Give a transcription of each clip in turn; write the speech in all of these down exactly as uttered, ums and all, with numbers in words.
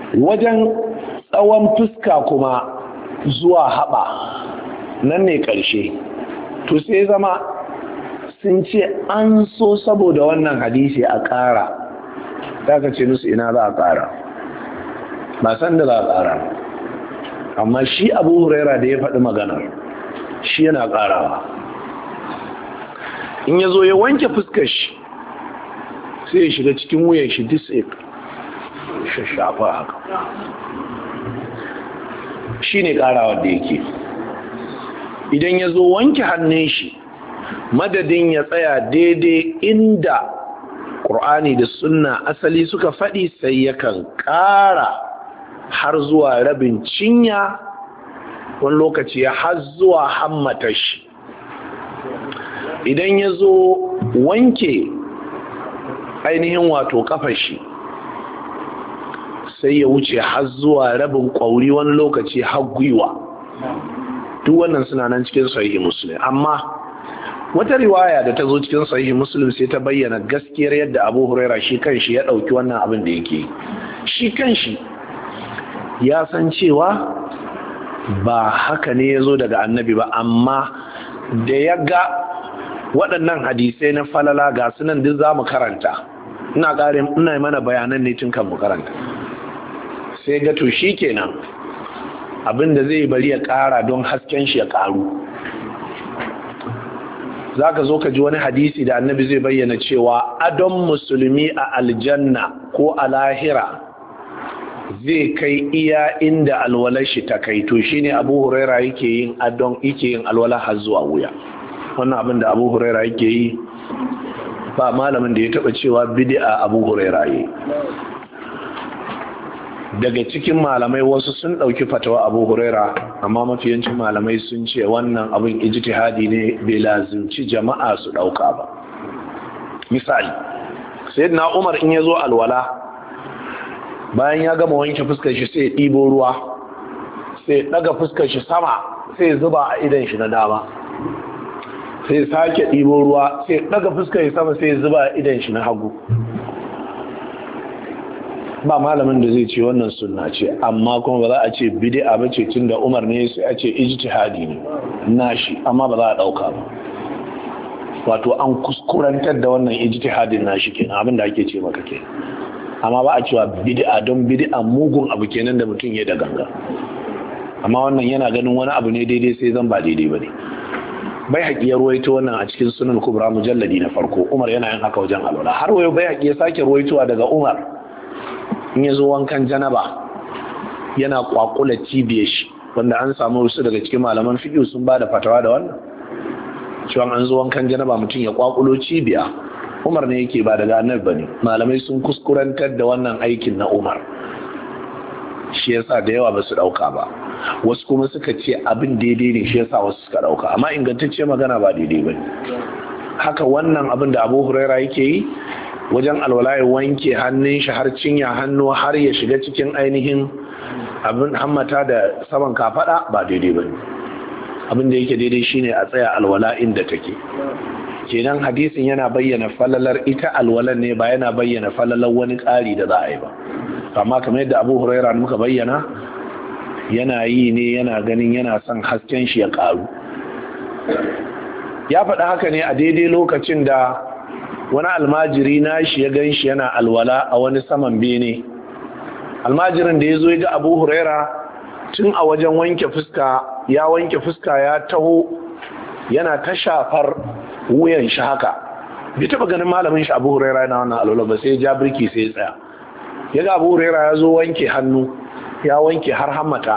wajen tsawon fuska kuma zuwa haɓa nan ne ƙarshe. To sai zama sun ce an so saboda wannan hadisi a ƙara, za ka ce musu ina za a ƙara, ba san da za a ƙara, amma shi Abu Huraira da ya faɗi maganar shi yana ƙarawa. In ya zo ya wanke fuskar shi sai ya shiga cikin wuyan shi disik shashafa haka, shi ne ƙarawa da yake. Idan ya zo wanke hannun shi, madadin ya tsaya daidai inda ƙur'ani da sunna asali suka faɗi, sai yakan ƙara har zuwa rabin cinya, wani lokaci har zuwa hammatar shi. Idan ya zo wanke ainihin wato kafar shi, sai ya wuce har zuwa rabin ƙwauri, wani lokaci har gwiwa. Duk wannan suna nan cikin sahihi Muslim. Amma wata riwaya da ta zo cikin sahihi Muslim sai ta bayyana gaskiyar yadda Abu Huraira shi kanshi ya ɗauki wannan abin da yake. Shi kanshi ya san cewa ba haka ne ya zo daga annabi ba, amma da ya ga waɗannan hadisai na falala ga sunan duk za mu karanta, ina ƙarin ina mana bayanan ne tun kan mu karanta, sai ga to shi kenan abin da zai bari ya ƙara don hasken shi ya ƙaru. Za ka zo ka ji wani hadisi da annabi zai bayyana cewa adon musulmi a aljanna ko a lahira zai kai iya inda alwalar shi ta kai. To shine Abu Huraira yake yin adon yake yin alwala har zuwa wuya. Wannan abin da Abu Huraira yake yi ba malamin da ya taba cewa bid'a Abu Huraira yi. Daga cikin malamai wasu sun dauki fatawa Abu Huraira, amma mafiyancin malamai sun ce wannan abin ijtihadi ne, bai lazimci jama'a su dauka ba. Misali, sayyidina Umar in yazo alwala, bayan ya gama wanke fuskar shi sai ya ɗibo ruwa, sai ya ɗaga fuskar shi sama, sai ya zuba a idan shi na dama, sai ya sake ɗibo ruwa, sai ya ɗaga fuskar shi sama, sai ya zuba a idan shi na hagu. Ba malamin da zai ce wannan sunna ce, amma kuma ba za a ce bid'a ba ce tunda Umar ne, sai a ce ijtihadi ne nashi, amma ba za a ɗauka ba. Wato an kuskurantar da wannan ijtihadin nashi kenan, abin da ake ce maka kenan. Amma ba a cewa bid'a don bid'a mugun abu kenan da mutum ya da ganga. Amma wannan yana ganin wani abu ne daidai sai zan ba daidai ba ne. Bai haƙi ya ruwaito wannan a cikin sunan kubra mujalladi na farko. Umar yana yin haka wajen alwala. Har wayo bai haƙi ya sake ruwaitowa daga Umar in ya zo wankan janaba yana kwakula cibiyar shi, wanda an samu wasu daga cikin malaman fiqh sun ba da fatawa da wannan cewa an zo wankan janaba mutum ya kwakulo cibiya. Umar ne yake ba daga annabi bane. Malamai sun kuskurantar da wannan aikin na Umar, shi yasa da yawa ba su dauka ba. Wasu kuma suka ce abin daidai ne, shi yasa wasu suka dauka, amma ingantacce magana ba daidai bane. Haka wannan abin da Abu Huraira yake yi wajen alwala, ya wanke hannun shi har cinya hannu har ya shiga cikin ainihin abin hammata da saman kafada, ba daidai bane. Abin da yake daidai shine a tsaya alwala inda take. Kenan hadisin yana bayyana falalar ita alwalan ne, ba yana bayyana falalar wani ƙari da za a yi ba. Amma kamar yadda Abu Huraira muka bayyana, yana yi ne yana ganin yana son hasken shi ya ƙaru. Ya faɗi haka ne a daidai lokacin da wani almajiri na shi ya gan shi yana alwala a wani saman bene. Almajirin da ya zo ya ga Abu Huraira tun a wajen wanke fuska, ya wanke fuska ya taho yana ta shafar wuyan shi haka, bai taba ganin malamin shi Abu Huraira yana wannan alwala ba, sai ya ja birki sai ya tsaya. Ya ga Abu Huraira ya zo wanke hannu, ya wanke har hammata,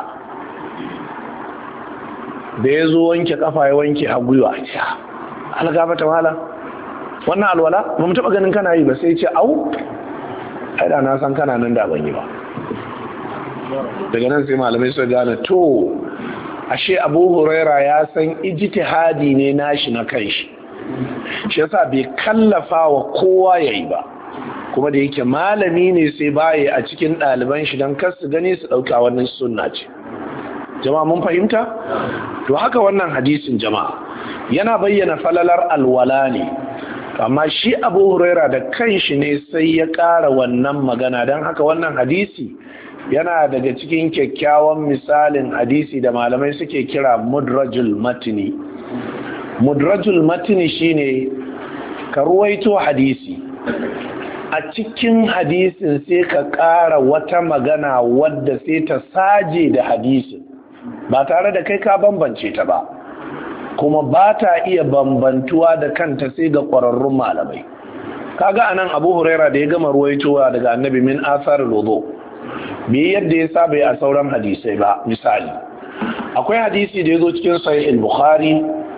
da ya zo wanke kafa ya wanke har gwiwa. Algafata malam, wannan alwala ba mu taba ganin kana yi ba. Sai ce au, ai da na san kana nan da ban yi ba. Daga nan sai malamai suka gane to ashe Abu Huraira ya san ijtihadi ne nashi na kanshi, shi yasa bai kallafa wa kowa yayi ba, kuma da yake malami ne sai baye a cikin ɗaliban shi don kar su gani su ɗauka wannan sunna ce. Jama'a mun fahimta? To haka wannan hadisin jama'a yana bayyana falalar alwala ne, amma shi Abu Huraira da kanshi ne sai ya ƙara wannan magana. Don haka wannan hadisi yana daga cikin kyakkyawan misalin hadisi da malamai suke kira mudrajul matni. Mudrajul matni shine ka ruwaito hadisi, a cikin hadisin sai ka ƙara wata magana wadda sai ta saje da hadisin ba tare da kai ka bambance ta ba, kuma ba ta iya bambantuwa da kanta sai ga ƙwararrun malamai. Kaga anan Abu Huraira da ya gama ruwaitowa daga annabi min asarul wudu, me yadda ya saba a sauran hadisai ba. Misali, akwai hadisi da ya zo cikin sahih al-Bukhari,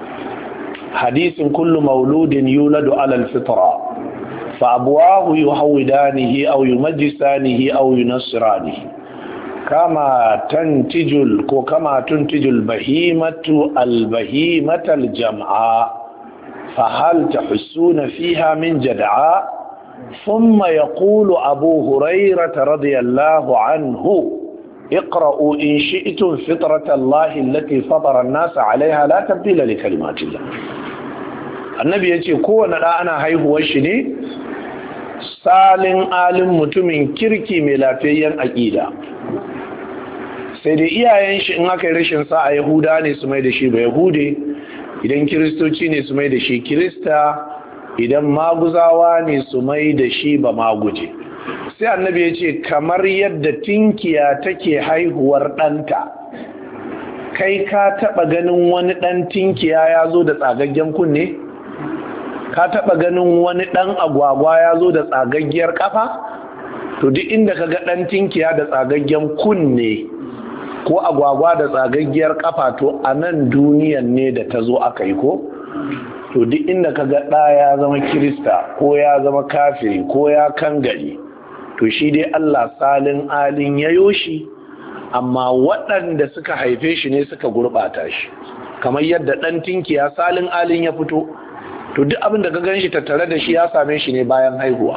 hadisin kullu mauludin yuladu ala al-fitra fa abuwahu yuhawidanihi aw yumajjisanihi aw yunassiranihi kama tantijul ko kama tuntijul bahimatu al-bahimata al-jam'a فهل تحسون فيها من جدعاء ثم يقول أبو هريرة رضي الله عنه اقرأوا إن شئتم فطرة الله التي فطر الناس عليها لا تبديل لكلمات الله. النبي يقول كون أنا هاي هو الشني salin alin mutumin kirki mai lafiyayyen aƙida, sai da iyayen shi in aka yi rashin sa a Yahuda ne su mai da shi ba Yahude, idan kiristoci ne su mai da shi kirista, idan maguzawa ne su mai da shi ba maguje. Sai annabi ya ce kamar yadda tinkiya take haihuwar ɗanta, kai ka taɓa ganin wani ɗan tinkiya ya zo da tsagaggen kunne? Ka taɓa ganin wani ɗan agwagwa ya zo da tsagaggiyar ƙafa? To duk inda ka ga ɗan tinkiya da tsagaggen kunne ko agwagwa da tsagaggiyar ƙafa, to a nan duniyan ne da ta zo aka yi ko? To duk inda ka ga ɗa ya zama kirista ko ya zama kafiri ko ya kangare, to shi dai Allah salin alin ya yoshi, amma waɗanda suka haife shi ne suka gurɓata shi, kamar yadda ɗan tinkiya salin alin ya fito. To duk abin da ka gan shi tattare da shi ya same shi ne bayan haihuwa.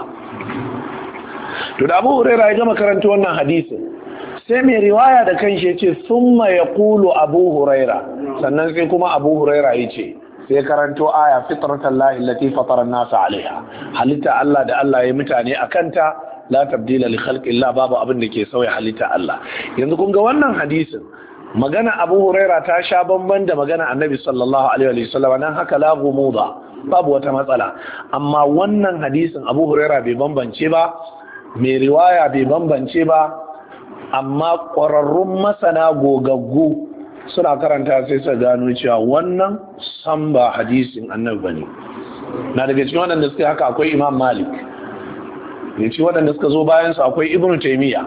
To da Abu Huraira ya gama karanta wannan hadisin, sai mai riwaya da kanshi ya ce summa yaqulu Abu Huraira, sannan sai kuma Abu Huraira ya ce, sai karanto aya fitratan lahi allati fatara an-nas alaiha, halitta Allah da Allah ya mutane akanta, la tabdila li khalqillah, babu abin da ke sauya halitta Allah. Yanzu kun ga wannan hadisin, magana Abu Huraira ta sha bamban da magana Annabi sallallahu alaihi wa sallam, nan haka la gumuda, babu wata matsala. Amma wannan hadisin Abu Huraira bai bambance ba, mai riwaya bai bambance ba, amma ƙwararrun masana gogaggu suna karanta sai su gano cewa wannan san ba hadisin Annabi bane. Na daga cikin waɗanda suka haka akwai Imam Malik, ne ci waɗanda suka zo bayan su akwai Ibn Taymiyyah.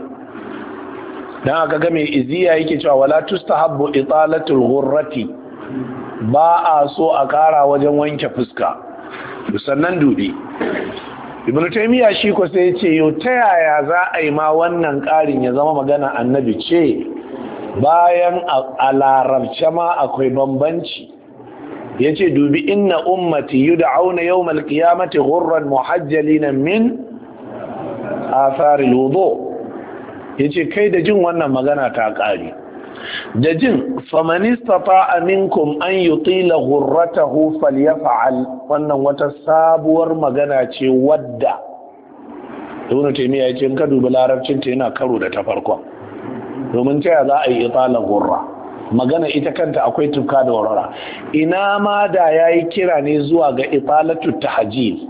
Dan aka ga mai iziya yake cewa wala tustahabbu italatul ghurrati, ba a so a kara wajen wanke fuska. Sannan dubi Ibn Taymiyyah shi ko sai ce yau ta yaya za a yi ma wannan karin ya zama magana Annabi ce, bayan a larabce ma akwai bambanci. Yace dubi inna ummati yud'auna yawmal qiyamati ghurran muhajjalina min atharil wudu. Yace kai da jin wannan magana ta ƙare, da jin faman istata'a minkum an yutila ghurratahu falyaf'al, wannan wata sabuwar magana ce wadda Ibn Taymiyyah yace in ka dubi larabcin ta yana karo da ta farkon, domin ta za a yi itala ghurra, magana ita kanta akwai tuka da warwara. Ina ma da yayi kira ne zuwa ga italatu tahjil,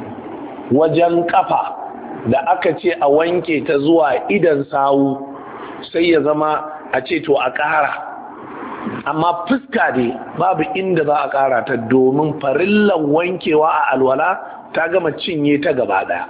wajen kafa da aka ce a wanke ta zuwa idan sawu, sai ya zama a ce to a ƙara, amma fuska dai babu inda za a ƙara ta, domin farillan wankewa a alwala ta gama cinye ta gaba ɗaya.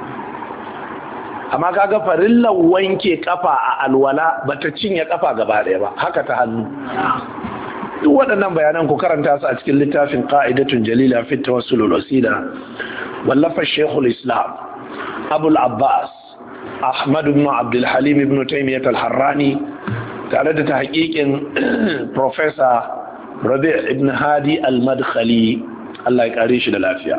Amma kaga farillan wanke kafa a alwala bata cinye kafa gaba ɗaya ba, haka ta hannu. Duk waɗannan bayanan ku karanta su a cikin littafin Qa'idatun Jalila fi Tawassul wal Wasila, wallafa Sheikhul Islam Abul Abbas Ahmad ibn Abdul Halim ibn Taymiyyah al-Harrani, tare da tahqiqin Professor Rabi' ibn Hadi al-Madkhali, Allah ya kare shi da lafiya.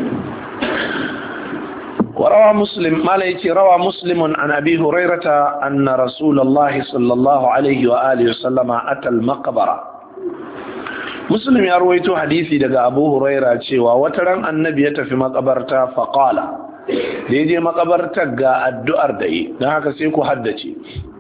وروى مسلم ما ليتي روى مسلم عن أبي هريرة أن رسول الله صلى الله عليه وآله وسلم أتى المقبرة. مسلم يرويته حديثي دقى أبو هريرة وترى النبي في مقبرته فقال da ya je makabartar ga addu'ar da yi, don haka sai ku haddace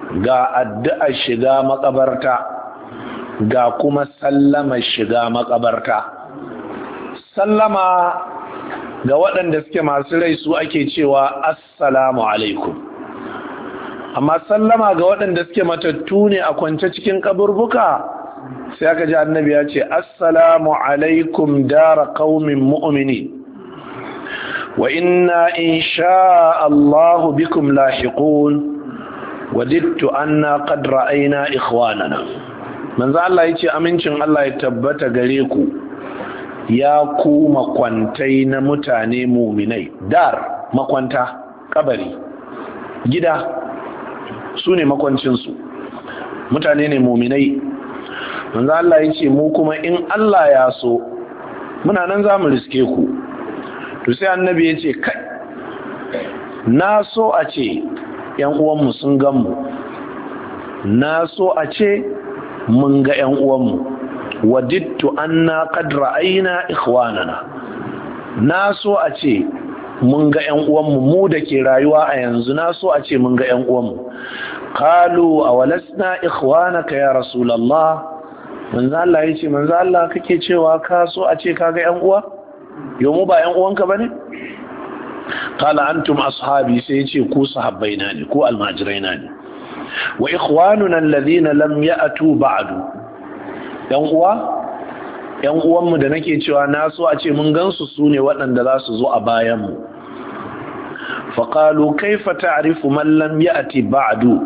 ga addu'a shiga makabarta ga kuma sallama shiga makabarta. Sallama ga waɗanda suke masu rai su ake cewa assalamu alaikum, amma sallama ga waɗanda suke matattu ne a kwance cikin kaburbuka sai aka ji annabi ya ce assalamu alaikum dara qaumin mu'minin wa inna insha Allahu bikum lahiqun wadittu anna qad ra'ayna ikhwanana. manzo Allah yace amincin Allah ya tabbata gare ku ya ku makwantai na mutane mu'minai. Dar makwanta, kabari, gida su ne makwancinsu, mutane ne mu'minai. manzo Allah yace mu kuma in Allah ya so muna nan za mu riske ku. To sai annabi yace kai na so a ce yan uwanmu sun gan mu, na so a ce mun ga yan uwanmu. wadittu anna qad ra'ayna ikhwanana, na so a ce mun ga yan uwanmu mu da ke rayuwa a yanzu, na so a ce mun ga yan uwanmu. qalu awalasna ikhwanaka ya rasulullah. manzo Allah yace manzo Allah kake cewa ka so a ce ka ga yan uwa, yo mu ba yan uwanka bane? qala antum ashabi, sai yace ku sahabbaina ne, ku almajiraina ne. wa ikhwanuna alladhina lam ya'tu ba'du, yan uwa yan uwanmu da nake cewa na so a ce mun gansu su ne waɗanda za su zo a bayanmu. faqalu kaifa ta'rifu man lam ya'ti ba'du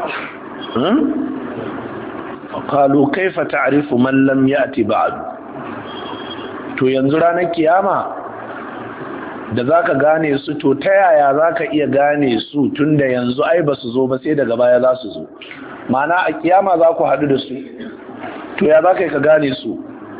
faqalu kaifa ta'rifu man lam ya'ti ba'du. to yanzu ranar kiyama da zaka gane su, to ta yaya zaka iya gane su tunda yanzu ai ba su zo ba, sai daga baya za su zo? ma'ana a kiyama za ku haɗu da su, to ya zaka ka gane su?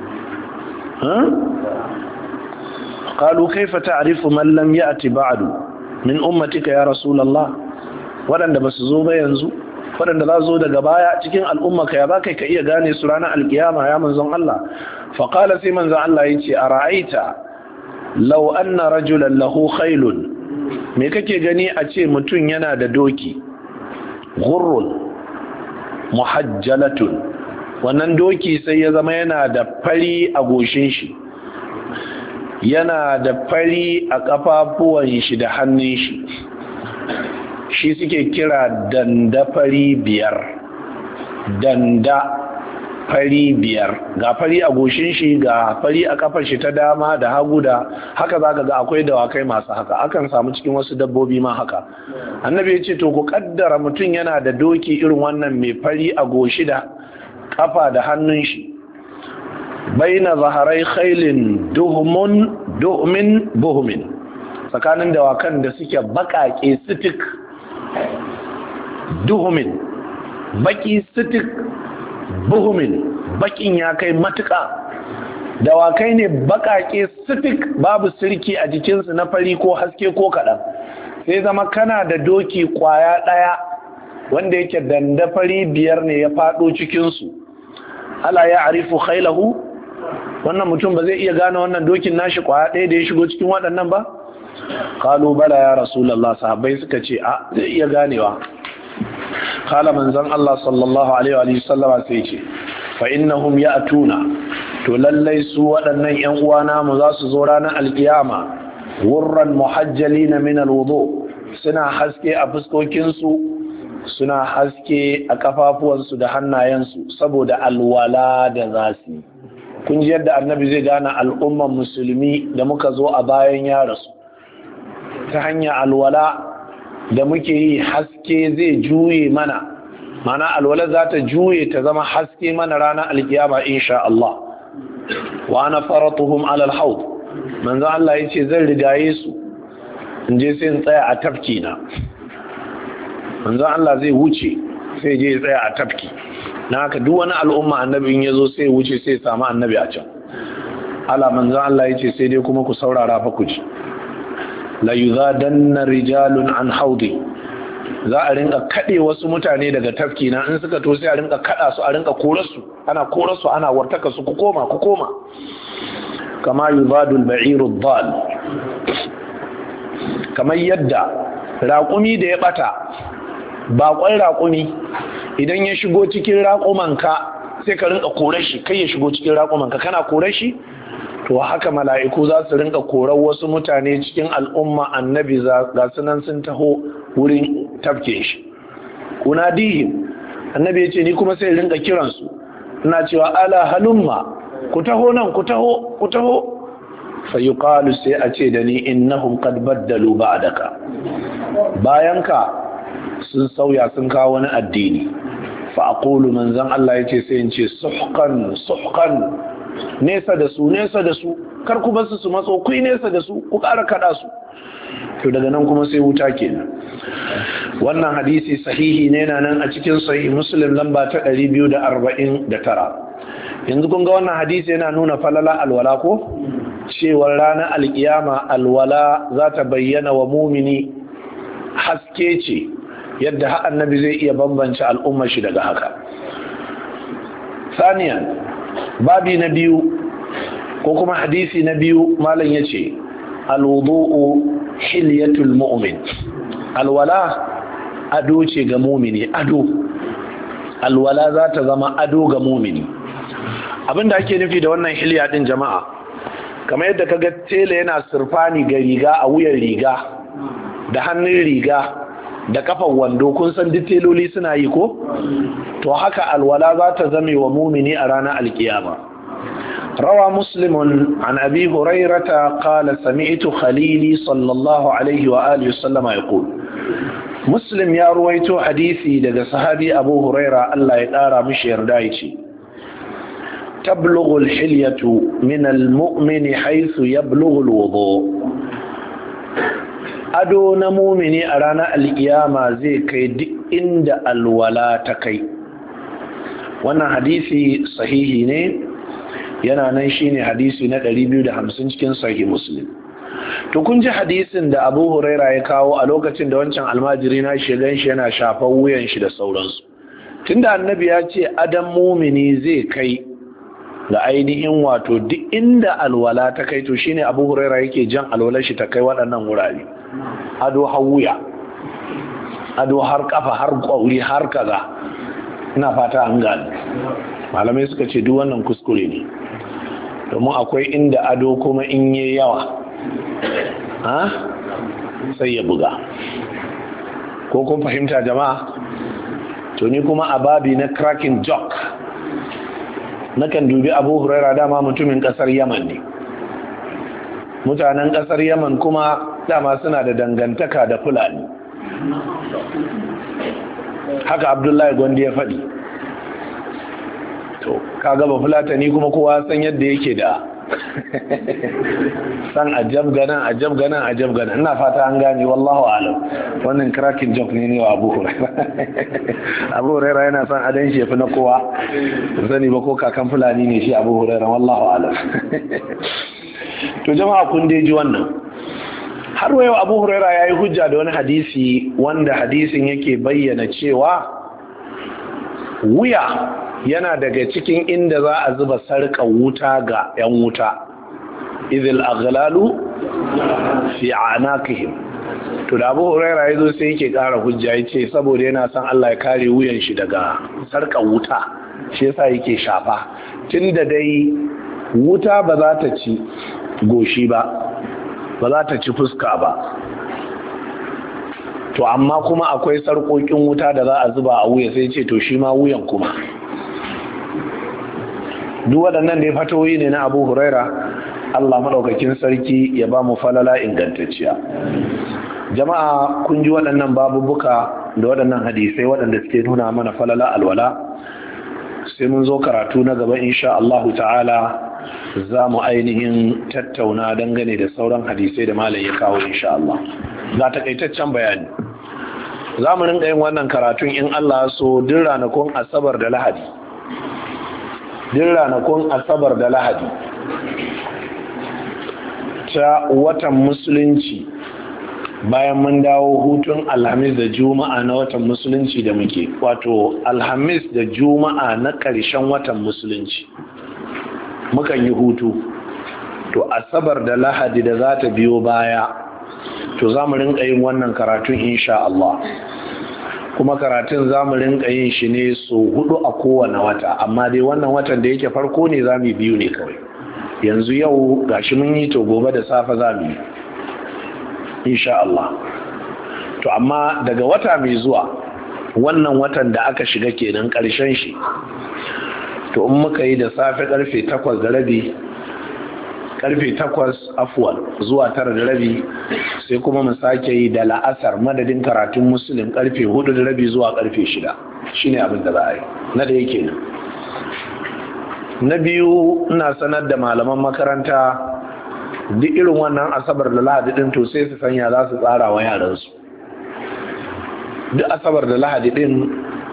qalu kaifa ta'rifu man lam ya'ti ba'du min ummatika ya rasulullah. waɗanda ba su zo ba yanzu, waɗanda za su zo daga baya cikin al'ummaka, ya zaka ka iya gane su ranar alkiyama ya manzon Allah? faqala sai manzon Allah yace ara'aita law anna rajulan lahu khaylun, me kake gani a ce mutum yana da doki, ghurrun muhajjalatun, wannan doki sai ya zama yana da fari a goshin shi, yana da fari a kafafuwan shi da hannun shi, shi suke kira danda fari biyar. Danda fari biyar, ga fari a goshin shi, ga fari a kafar shi ta dama da hagu, da haka zaka ga akwai dawakai masu haka, akan samu cikin wasu dabbobi ma haka. annabi ya ce to ku kaddara mutum yana da doki irin wannan mai fari a goshi da kafa da hannun shi, baina zaharai khailin duhmun duhmin buhmin, tsakanin dawakan da suke bakake sitik, duhmin baki sitik, buhumin bakin ya kai matuka. Dawakai ne bakake sitik, babu sirki a jikinsu na fari ko haske ko kaɗan. sai zama kana da doki kwaya ɗaya wanda yake danda fari biyar ne ya faɗo cikinsu. ala ya arifu khailahu, wannan mutum ba zai iya gane wannan dokin nashi kwaya ɗaya da ya shigo cikin waɗannan ba? Kalu bala ya Rasulallah, sahabbai suka ce a zai iya ganewa. Kala manzon Allah sallallahu alaihi wa sallama sai ce fa innahum ya'tuna, to lallai su waɗannan ƴan uwa namu za su zo ranar alkiyama wurran muhajjalina min alwudu, suna haske a fuskokinsu, suna haske a kafafuwansu da hannayensu saboda alwala da zasu. Kun ji yadda annabi zai gane al'umman musulmi da muka zo a bayan ya rasu, ta hanyar alwala da muke yi haske zai juye mana, mana alwala za ta juye ta zama haske mana ranar alkiyama insha Allah. wa ana faratuhum ala alhawd, manzo Allah yace zan rigaye su in je sai in tsaya a tafki na. manzo Allah zai wuce sai je ya tsaya a tafki na, haka duk wani al'umma annabi in yazo sai wuce sai samu annabi a can. ala manzo Allah yace sai dai kuma ku saurara fa ku ji, la yuzadanna rijalun an haudi, za a rinka kade wasu mutane daga tafki na, in suka to sai a rinka kada su, a rinka korar su, ana korar su, ana wartaka su, ku koma ku koma. kama yuzadu al-ba'iru ad-dal, kamar yadda raƙumi da ya bata baƙon raƙumi idan ya shigo cikin raƙumanka sai ka rinka kore shi, kai ya shigo cikin raƙumanka kana kore shi, to haka mala'iku za su rinka korar wasu mutane cikin al'umma annabi ga sunan sun taho wurin tafke shi. Unadihim, annabi ya ce ni kuma sai rinka kiransu ina cewa ala halumma, ku taho nan, ku taho, ku taho. Fa yuqalu, sai a ce da ni innahum qad baddalu ba'daka, bayanka sun sauya sun kawo wani addini. Fa aqulu, manzon Allah yace sai in ce suhqan suhqan, nesa da su nesa da su, kar ku basu su matso, ku nesa da su, ku ƙara kada su. To daga nan kuma sai wuta kenan. Wannan hadisi sahihi ne, na nan a cikin sahih Muslim lamba ta ɗari biyu da arba'in da tara. Yanzu kun ga wannan hadisi yana nuna falala alwala ko? Cewar ranar alkiyama alwala za ta bayyana wa mumini haske ce yadda har annabi zai iya bambance al'ummar shi daga haka. Saniyan, babi na biyu ko kuma hadisi na biyu, malam ya ce alwudu'u hilyatul mu'min, alwala ado ce ga mumini, ado alwala za ta zama ado ga mumini. Abinda ake nufi da wannan hilya din jama'a, kamar yadda kaga tela yana sirfani ga riga a wuyan riga da hannun riga da kafan wando, kun san duk teloli suna yi ko? To haka alwala za ta zame wa mumini a ranar alkiyama. Rawa Muslimun an Abi Hurairata qala sami'tu Khalili sallallahu alaihi wa alihi wasallama yaqul. Muslim ya ruwaito hadisi daga sahabi Abu Huraira, Allah ya kara mishi yarda, yace tablughu al-hilyatu min al-mu'mini haythu yablughu al-wudu. Ado na mumini a ranar alkiyama zai kai duk inda alwala ta kai. Wannan hadisi sahihi ne, yana nan shine hadisi na ɗari biyu da hamsin cikin sahih Muslim. To kun ji hadisin da Abu Huraira ya kawo a lokacin da wancan almajiri na shi gan shi yana shafan wuyan shi da sauransu. Tunda annabi ya ce adam mumini zai kai ga ainihin wato duk inda alwala ta kai, to shine Abu Huraira yake jan alwalar shi ta kai waɗannan wurare. Ado har wuya, ado har kafa, har kwauri, har kaza. Ina fata an gane. Malamai suka ce duk wannan kuskure ne, domin akwai inda ado kuma in yi yawa ha sai ya buga. Ko kun fahimta jama'a? To ni kuma a babi na cracking joke nakan dubi Abu Huraira, dama mutumin kasar Yaman ne. Mutanen kasar Yaman kuma dama suna da dangantaka da Fulani. Haka Abdullahi Gondi ya faɗi. To kaga ba Fulatani kuma kowa san yadda yake da san ajab ganan ajab ganan ajab ganan. Ina fata an gane, wallahu alam. Wannan cracking joke ne ne wa Abu Huraira. Abu Huraira yana son adan shi yafi na kowa. Sani ba ko kakan Fulani ne shi Abu Huraira, wallahu alam. To jama'a kun dai ji wannan. Har wayo Abu Huraira yayi hujja da wani hadisi wanda hadisin yake bayyana cewa wuya yana daga cikin inda za a zuba sarƙar wuta ga 'yan wuta. Idhil aghlalu fi anaqihim. To da Abu Huraira yazo sai yake ƙara hujja, yace saboda yana son Allah ya kare wuyan shi daga sarƙar wuta, shi yasa yake shafa. Tunda dai wuta ba za ta ci goshi ba, ba za ta ci fuska ba, to amma kuma akwai sarƙoƙin wuta da za a zuba a wuya, sai ce to shi ma wuyan kuma. Duk waɗannan da ya fatoyi ne na Abu Huraira. Allah maɗaukakin sarki ya ba mu falala ingantacciya. Jama'a kun ji waɗannan babubuka da waɗannan hadisai waɗanda suke nuna mana falala alwala. Sai mun zo karatu na gaba insha Allahu ta'ala za mu ainihin tattauna dangane da sauran hadisai da malam ya kawo insha Allah. Ga takaitaccen bayani. Za mu rinka yin wannan karatun in Allah so duk ranakun Asabar da Lahadi. Duk ranakun Asabar da Lahadi ta watan Musulunci, bayan mun dawo hutun Alhamis da Juma'a na watan Musulunci da muke, wato Alhamis da Juma'a na ƙarshen watan Musulunci mukan yi hutu. To Asabar da Lahadi da za ta biyo baya, to za mu rinka yin wannan karatun insha Allah. kuma karatun za mu rinka yin shi ne so hudu a kowane wata, amma dai wannan watan da yake farko ne za mu biyu ne kawai. Yanzu yau gashi mun yi, to gobe da safe za mu yi insha Allah. To amma daga wata mai zuwa, wannan watan da aka shiga kenan karshen shi, to in muka yi da safe karfe takwas da rabi, karfe takwas afuwal zuwa tara da rabi, sai kuma mu sake yi da la'asar madadin karatun musulun karfe hudu da rabi zuwa karfe shida. Shine abin da za a yi na da yake nan. Na biyu, ina sanar da malaman makaranta duk irin wannan asabar da lahadi din to sai su sanya za su tsara wa yaransu. Duk asabar da lahadi din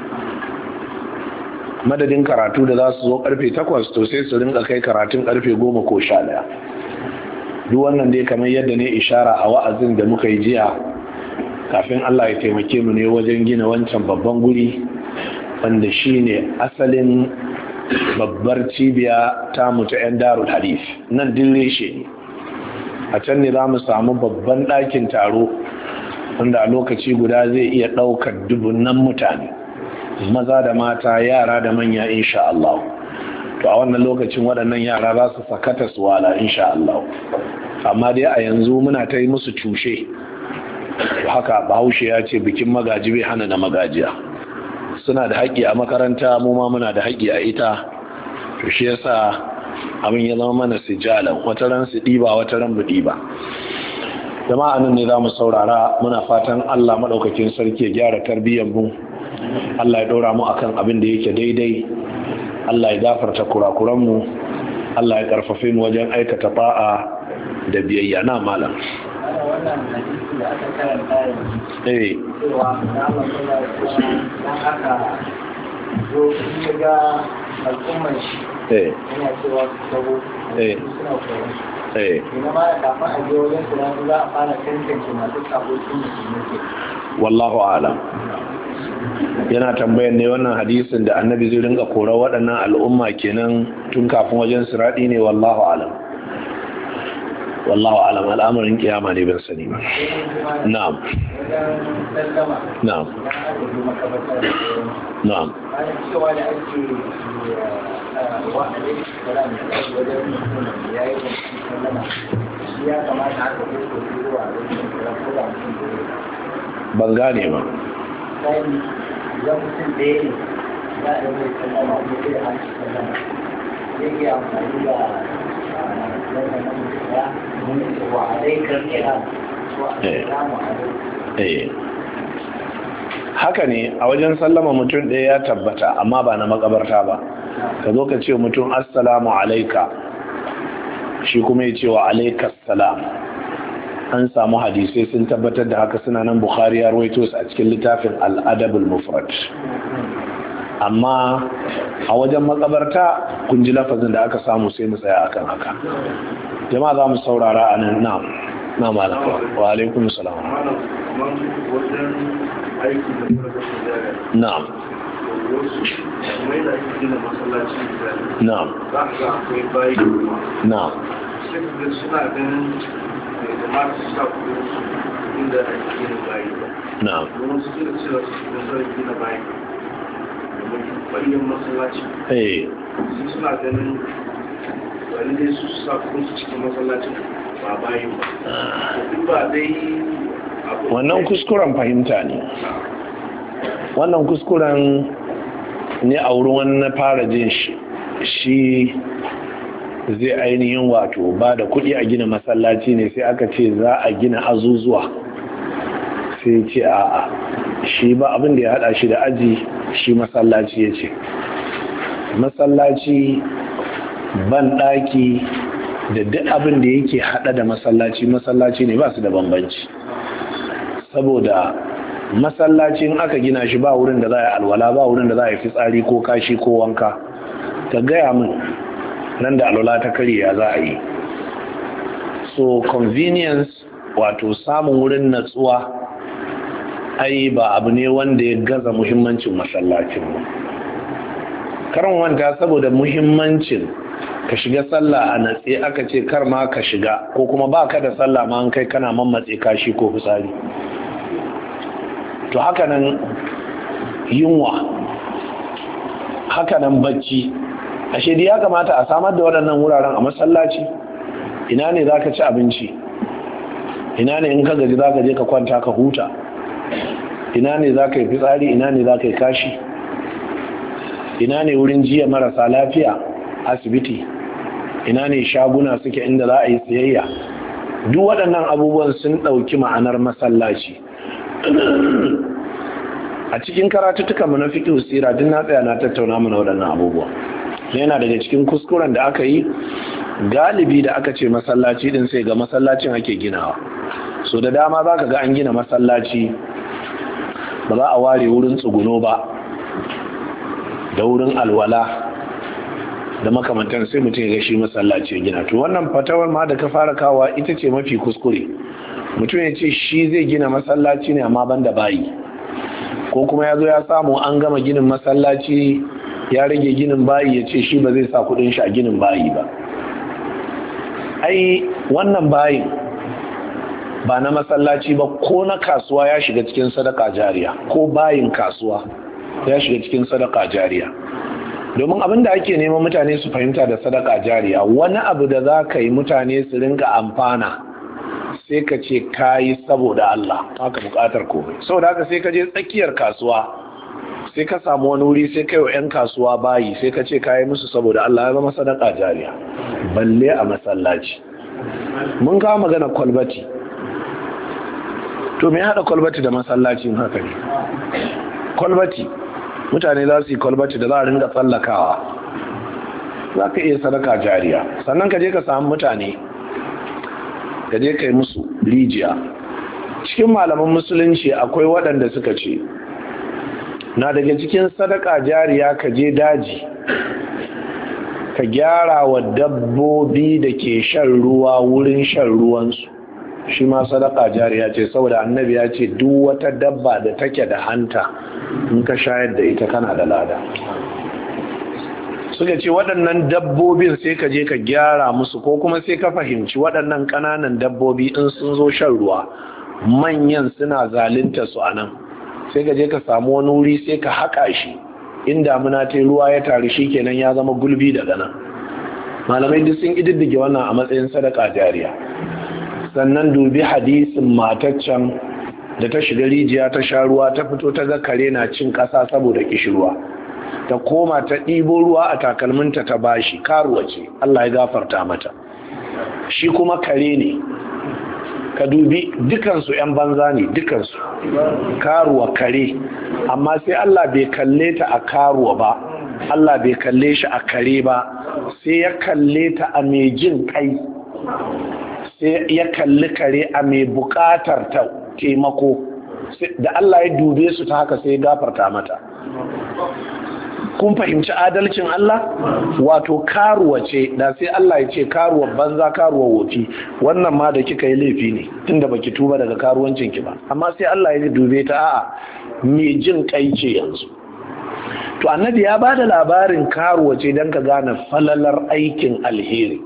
madadin karatu da za su zo karfe takwas to sai su rinka kai karatun karfe goma ko sha daya. Duk wannan dai kamar yadda ne ishara a wa'azin da muka yi jiya, kafin Allah ya taimake mu ne wajen gina wancan babban guri wanda shi ne asalin babbar cibiya ta mutu 'yan darul hadith nan dille shi. A can ne za mu samu babban ɗakin taro wanda a lokaci guda zai iya ɗaukar dubunan mutane, maza da mata, yara da manya insha Allah. To a wannan lokacin waɗannan yara za su sakata su wala insha Allah. Amma dai a yanzu muna ta yi musu cushe. Haka Bahaushe ya ce bikin magaji bai hana na magajiya. Suna da haƙƙi a makaranta, mu ma muna da haƙƙi a ita. To shi yasa abin ya zama mana sijalan, wata ran su ɗiba wata ran mu ɗiba. Jama'a nan ne za mu saurara, muna fatan Allah maɗaukakin sarki ya gyara tarbiyyar mu. Allah ya ɗora mu akan abin da yake daidai, Allah ya gafarta kurakuranmu, Allah ya ƙarfafe mu wajen aikata ba'a da biyayya. Na malam. Wannan hadisi da aka karanta yanzu, Eh. cewa da Allah sallallahu alaihi wasallam dan haka zo in ga al'ummar shi Eh. yana cewa su sabo Eh. suna koyon su. Eh. Ina ma da kafin a je wajen su za a fara tantance masu sabo su musulmi ke. Wallahu a'lam. Yana tambayar ne wannan hadisin da annabi zai rinka kora waɗannan al'umma kenan tun kafin wajen siradi ne. Wallahu a'lam. Wallahu a'lam, al'amarin kiyama ne ban sani ba. Na'am. Wajen sallama. Na'am. Na aka zo makabarta da sauran. Na'am. Bayan cewa da ake wa alaihi salam wajen mutum ya yi wasu sallama, shi ya kamata haka ko ko zuwa wajen salam ko da mutum da ya Ban gane ba. sai idan mutum ɗaya ne za a yi mai sallama ko sai da hanci sallama zai iya amfani da wannan na mutum ya mun ce wa alaikar kira ko assalamu alaikum. Eh. Haka ne, a wajen sallama mutum ɗaya ya tabbata, amma ba na makabarta ba. Ka zo ka ce mutum assalamu alaika, shi kuma ya ce wa alaikas salam. An samu hadisai sun tabbatar da haka, suna nan Bukhari ya rawaito su a cikin littafin al-Adabul Mufrad. Amma a wajen makabarta kun ji lafazin da aka samu, sai mu tsaya akan haka. Jama'a za mu saurara a nan. na na malaka. Wa alaikum salam. Na'am. Na'am. Na'am. Na'am. Eh. Suna ganin wani dai su sa kudin su cikin masallacin ba bayan ba. Ba dai wannan kuskuren fahimta ne. Wannan kuskuren ne a wurin wani na fara jin shi. Shi zai ainihin wato ba da kuɗi a gina masallaci ne, sai aka ce za a gina azuzuwa, sai ce a'a, shi ba abin da ya hada shi da aji, shi masallaci ya ce masallaci ban ɗaki da duk abin da yake hada da masallaci masallaci ne, ba su da bambanci. Saboda masallacin aka gina shi ba wurin da za a yi alwala, ba wurin da za a yi fitsari ko kashi ko wanka. Ka gaya min nan da alwala ta karya za a yi. So convenience, wato samun wurin natsuwa, ai ba abu ne wanda ya gaza muhimmancin masallacin ba. Karan wanta saboda muhimmancin ka shiga sallah a natse aka ce kar ma ka shiga, ko kuma ba ka da sallah ma an kai kana mammatse kashi ko fitsari. To haka nan yunwa, hakanan bacci. Ashe dai ya kamata a samar da waɗannan wuraren a masallaci. Ina ne za ka ci abinci, ina ne in ka gaji za ka je ka kwanta ka huta, ina ne za ka yi fitsari, ina ne za ka yi kashi, ina ne wurin jiya marasa lafiya, asibiti, ina ne shaguna suke inda za a yi siyayya. Duk waɗannan abubuwan sun ɗauki ma'anar masallaci. A cikin karatuttukan mu na fiqh sira din na tsaya na tattauna mana waɗannan abubuwa. Yana daga cikin kuskuren da aka yi, galibi da aka ce masallaci din sai ga masallacin ake ginawa. So da dama za ka ga an gina masallaci ba za a ware wurin tsuguno ba da wurin alwala da makamantan, sai mutum ya ga shi masallaci ya gina. To wannan fatawar ma da ka fara kawa ita ce mafi kuskure. Mutum ya ce shi zai gina masallaci ne amma banda bayi, ko kuma ya zo ya samu an gama ginin masallaci ya rage ginin bayi, ya ce shi ba zai sa kudin shi a ginin bayi ba. Ai wannan bayin ba na masallaci ba ko na kasuwa ya shiga cikin sadaka jariya, ko bayin kasuwa ya shiga cikin sadaka jariya. Domin abin da ake neman mutane su fahimta da sadaka jariya, wani abu da za ka yi mutane su rinka amfana, sai ka ce ka yi saboda Allah, haka bukatar komai. Saboda haka sai ka je tsakiyar kasuwa, sai ka samu wani wuri sai kai wa 'yan kasuwa bayi, sai ka ce ka yi musu saboda Allah, ya zama sadaka jariya. Balle a masallaci. Mun kawo magana kwalbati. To me haɗa kwalbati da masallacin haka ne? Kwalbati, mutane za su yi kwalbati da za a ringa tsallakawa, za ka iya sadaka jariya. Sannan ka je ka samu mutane, ka je ka yi musu rijiya. Cikin malaman musulunci akwai waɗanda suka ce na daga cikin sadaka jariya ka je daji ka gyara wa dabbobi da ke shan ruwa wurin shan ruwansu, shi ma sadaka jariya ce, saboda annabi ya ce duk wata dabba da take da hanta in ka shayar da ita kana da lada. Suka ce waɗannan dabbobin sai ka je ka gyara musu, ko kuma sai ka fahimci waɗannan ƙananan dabbobi in sun zo shan ruwa manyan suna zalunta su a nan, sai ka je ka samu wani wuri sai ka haƙa shi, in damuna ta ruwa ya taru shi kenan ya zama gulbi daga nan. Malamai duk sun ƙididdige wannan a matsayin sadaka jariya. Sannan dubi hadisin mataccen da ta shiga rijiya ta sha ruwa, ta fito ta ga kare na cin ƙasa saboda kishirwa, ta koma ta ɗibo ruwa a takalminta ta bashi, karuwa ce, Allah ya gafarta mata. Shi kuma kare ne, ka dubi dukansu 'yan banza ne, dukansu karuwa kare, amma sai Allah bai kalle ta a karuwa ba, Allah bai kalle shi a kare ba, sai ya kalle ta a mai jin kai, sai ya kalli kare a mai bukatar ta taimako. Da Allah ya dube su ta haka sai ya gafarta mata. Kun fahimci adalcin Allah? Wato karuwa ce, da sai Allah ya ce karuwa banza, karuwa wofi, wannan ma da kika yi laifi ne tunda baki tuba daga karuwancin ki ba, amma sai Allah ya dube ta, a'a me jin kai ce yanzu. To annabi ya bada labarin karuwa ce dan ka gane falalar aikin alheri.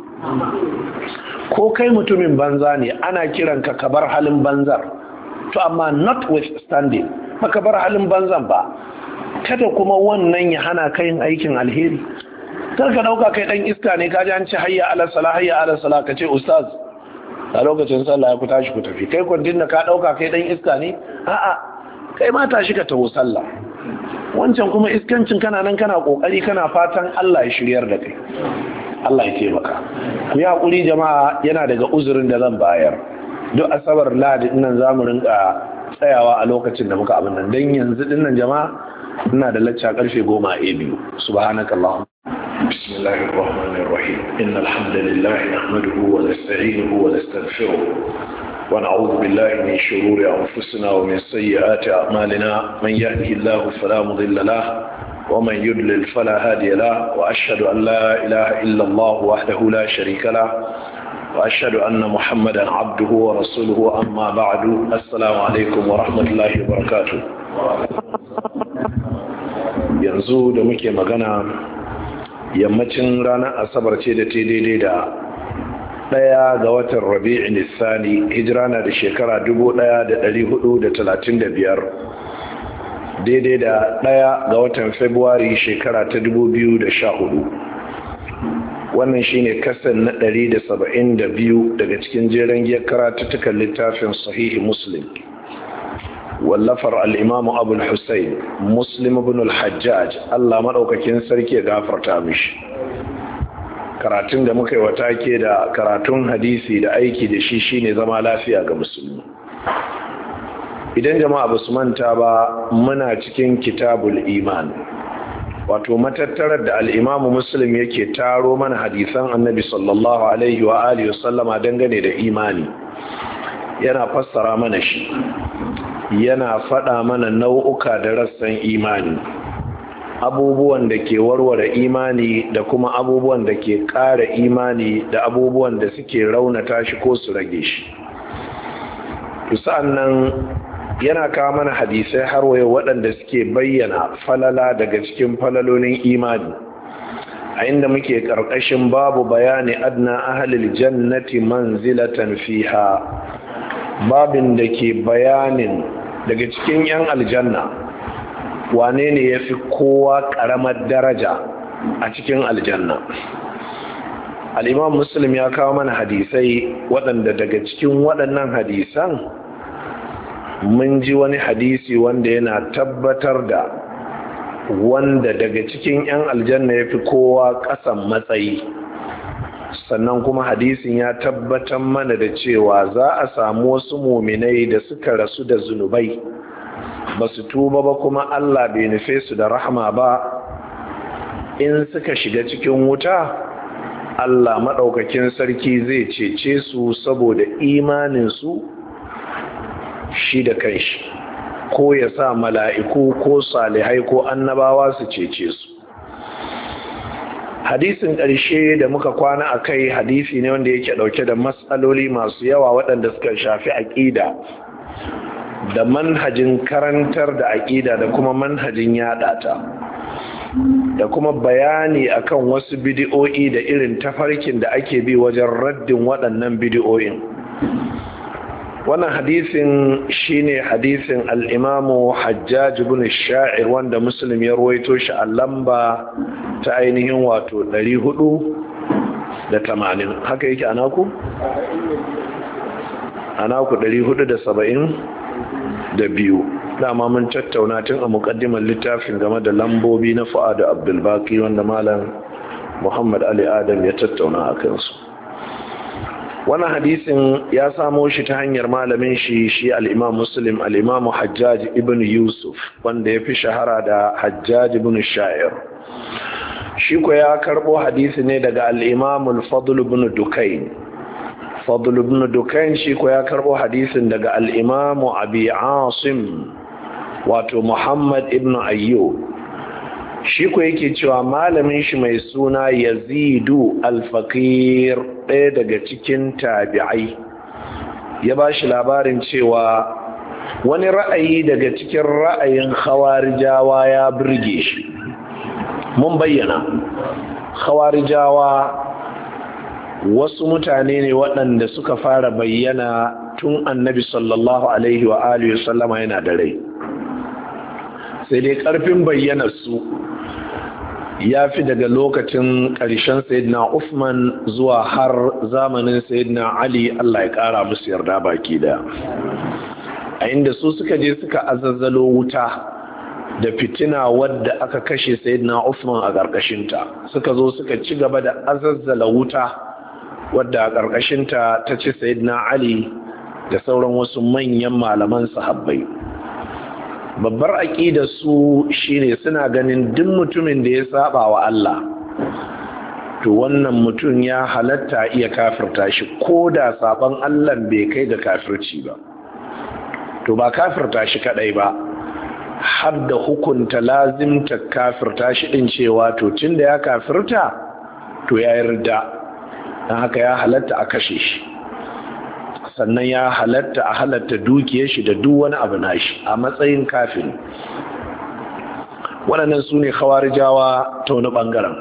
Ko kai mutumin banza ne ana kiranka ka bar halin banzar, to amma notwithstanding baka bar halin banzan ba, kada kuma wannan ya hana ka yin aikin alheri. Kar ka dauka kai dan iska ne, ka ji an ce hayya ala salah hayya ala salah, ka ce ustaz a lokacin sallah ya ku tashi ku tafi, kai kwandin da ka dauka kai dan iska ne, a'a kai ma tashi ka taho sallah. Wancan kuma iskancin kana nan kana kokari kana fatan Allah ya shiryar da kai, Allah ya taimaka. Ku yi hakuri jama'a, yana daga uzurin da zan bayar. Duk asabar Lahadi dinnan zamu rinka tsayawa a lokacin da muka abin nan, dan yanzu dinnan jama'a ina da lacca karfe goma a biyu. Subhanakallahumma. Bismillahir Rahmanir Rahim. Innal hamdalillah nahmaduhu wa nasta'inuhu wa nastaghfiruh. Wa na'udhu billahi min shururi anfusina wa min sayyiati a'malina. Man yahdihillahu fala mudilla lahu wa man yudlil fala hadiya lahu. Wa ashhadu an la ilaha illa Allah wahdahu la sharika lahu. Wa ashhadu anna Muhammadan 'abduhu wa rasuluhu, amma ba'du. Assalamu alaikum wa rahmatullahi wa barakatuh. Yanzu da muke magana yammacin ranar asabar ce da ta daidai da ɗaya ga watan rabi'in nisani, hijira na da shekara dubu ɗaya da ɗari hudu da talatin da biyar, daidai da ɗaya ga watan Fabrairu shekara ta dubu biyu da sha hudu. Wannan shine kasan na ɗari da saba'in da biyu daga cikin jeren giyar karatuttukan littafin sahihi Muslim wallafar al-Imam Abu al-Husayn Muslim ibn al-Hajjaj, Allah madaukakin sarki ya gafarta mishi. Karatun da muka yi wata ke da karatun hadisi da aiki da shi shine zama lafiya ga musulmi. Idan jama'a ba su manta ba, muna cikin kitabul iman, wato matattarar da al'imamu Muslim yake taro mana hadisan annabi sallallahu alaihi wa alihi wasallama dangane da imani, yana fassara mana shi, yana faɗa mana nau'uka da rassan imani, abubuwan da ke warware imani da kuma abubuwan da ke ƙara imani da abubuwan da suke raunata shi ko su rage shi. Sa'an nan yana kawo mana hadisai har waye waɗanda suke bayyana falala daga cikin falalolin imani, a inda muke ƙarƙashin babu bayani adna ahlil jannati manzilatan fiha, babin da ke bayanin daga cikin 'yan aljanna wane ne ya fi kowa ƙaramar daraja a cikin aljanna. Al-Imam Muslim ya kawo mana hadisai waɗanda daga cikin waɗannan hadisan mun ji wani hadisi wanda yana tabbatar da wanda daga cikin 'yan aljanna ya fi kowa ƙasan matsayi, sannan kuma hadisin ya tabbatar mana da cewa za a samu wasu muminai da suka rasu da zunubai, ba su tuba ba kuma Allah bai nufe su da rahama ba. In suka shiga cikin wuta, Allah maɗaukakin sarki zai cece su saboda imaninsu shi da kanshi, ko ya sa mala'iku ko salihai ko annabawa su cece su. Hadisin ƙarshe da muka kwana a kai hadisi ne wanda yake ɗauke da matsaloli masu yawa waɗanda suka shafi aƙida da manhajin karantar da aƙida da kuma manhajin yaɗa ta, da kuma bayani akan wasu bidi'o'i da irin tafarkin da ake bi wajen raddin waɗannan bidi'o'in. Wannan hadisin shine hadisin al-Imamu Hajjaj ibn Sha'ir wanda Muslim ya ruwaito shi a lamba ta ainihin wato ɗari hudu da tamanin. Haka yake anaku? Anaku ɗari hudu da saba'in da biyu. Dama mun tattauna tun a muƙaddimar littafin game da lambobi na Fuad Abdul Baqi wanda Malam Muhammad Ali Adam ya tattauna a kansu. Wannan hadisin ya samo shi ta hanyar malamin shi shi al-Imam Muslim, al-Imam Hajjaj ibn Yusuf, wanda ya fi shahara da Hajjaj ibn Sha'ir. Shi ko ya karbo hadisi ne daga al-Imam al-Fadl ibn Dukayn. Fadl ibn Dukayn shi ko ya karbo hadisin daga al-Imam Abi Asim, wato Muhammad ibn Ayyub. Shi ko yake cewa malamin shi mai suna Yazidu al-Faqir, ɗaya daga cikin tabi'ai, ya ba shi labarin cewa wani ra'ayi daga cikin ra'ayin khawarijawa ya burge shi. Mun bayyana khawarijawa wasu mutane ne waɗanda suka fara bayyana tun annabi sallallahu alaihi wa alihi wasallama yana da rai, sai dai ƙarfin bayyanar su ya fi daga lokacin ƙarshen Sayyidina Uthman zuwa har zamanin Sayyidina Ali, Allah ya ƙara musu yarda baki da. A inda su suka je suka azazzalo wuta da fitina wadda aka kashe Sayyidina Uthman a ƙarƙashinta, suka zo suka ci gaba da azazzala wuta wadda a ƙarƙashinta ta ci Sayyidina Ali da sauran wasu manyan malaman sahabbai. Babbar aƙidar su shine suna ganin duk mutumin da ya saba wa Allah, to wannan mutum ya halatta iya kafirta shi ko da saban Allah bai kai ga kafirci ba. To ba kafirta shi kadai ba, har da hukunta lazimta kafirta shi din cewa to tunda ya kafirta to ya yarda, dan haka ya halatta a kashe shi, sannan ya halatta a halatta dukiyar shi da duk wani abu nashi a matsayin kafiri. Waɗannan su ne khawarijawa ta wani ɓangaren.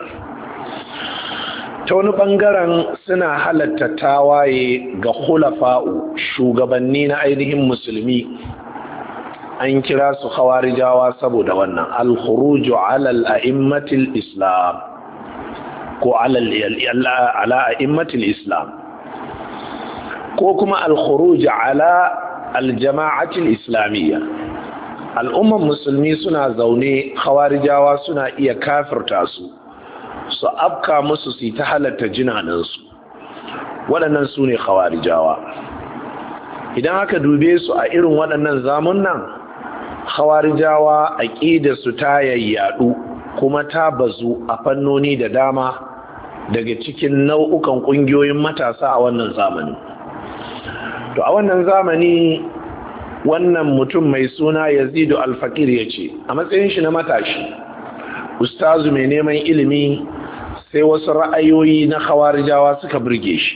Ta wani ɓangaren suna halatta tawaye ga khulafa'u, shugabanni na ainihin musulmi, an kira su khawarijawa saboda wannan al-khuruju ala al-a'immatil islam ko ala a'immatil islam ko kuma al-khuruj ala al-jama'atil islamiyya. al'umman musulmi suna zaune khawarijawa suna iya kafirta su su afka musu su ta halatta jinanansu. waɗannan su ne khawarijawa. idan aka dube su a irin waɗannan zamunan, khawarijawa aqidar su ta yayyadu kuma ta bazu a fannoni da dama daga cikin nau'ukan ƙungiyoyin matasa a wannan zamani. To a wannan zamani wannan mutum mai suna Yazidu Al-Faqir ya ce a matsayin shi na matashi ustazu mai neman ilimi sai wasu ra'ayoyi na khawarijawa suka burge shi,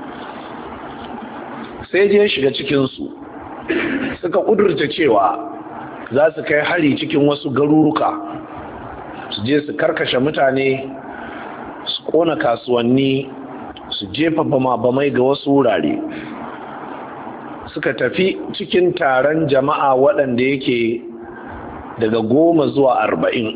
sai je shiga cikinsu suka kudurta cewa za su kai hari cikin wasu garuruka, su je su karkashe mutane, su kona kasuwanni, su jefa bama-bamai ga wasu wurare. Suka tafi cikin taron jama'a waɗanda yake daga goma zuwa arba'in,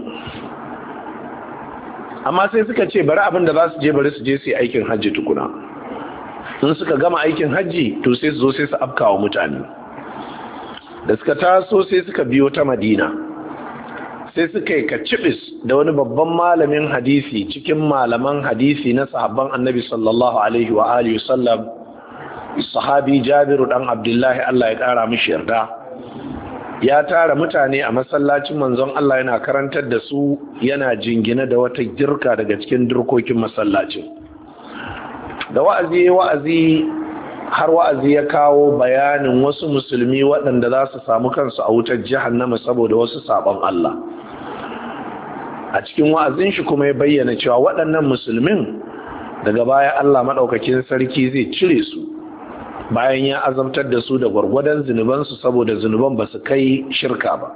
amma sai suka ce bari abin da za su je bari su je su yi aikin hajji tukuna. in suka gama aikin hajji to sai su zo sai su afkawa mutane. Da suka taso sai suka biyo ta Madina, sai suka yi kacibis da wani babban malamin hadisi cikin malaman hadisi na sahabban annabi sallallahu alaihi wa alihi sallam, sahabi Jabiru dan Abdullahi, Allah ya kara mishi yarda. Ya tara mutane a masallacin manzon Allah yana karantar da su, yana jingine da wata girka daga cikin dirkokin masallacin. Da wa'azi wa'azi har wa'azi ya kawo bayanin wasu musulmi waɗanda za su samu kansu a wutar jahannama saboda wasu sabon Allah. A cikin wa'azin shi kuma ya bayyana cewa waɗannan musulmin daga baya Allah maɗaukakin sarki zai cire su bayan ya azabtar da su da gwargwadon zunubansu saboda zunuban ba su kai shirka ba.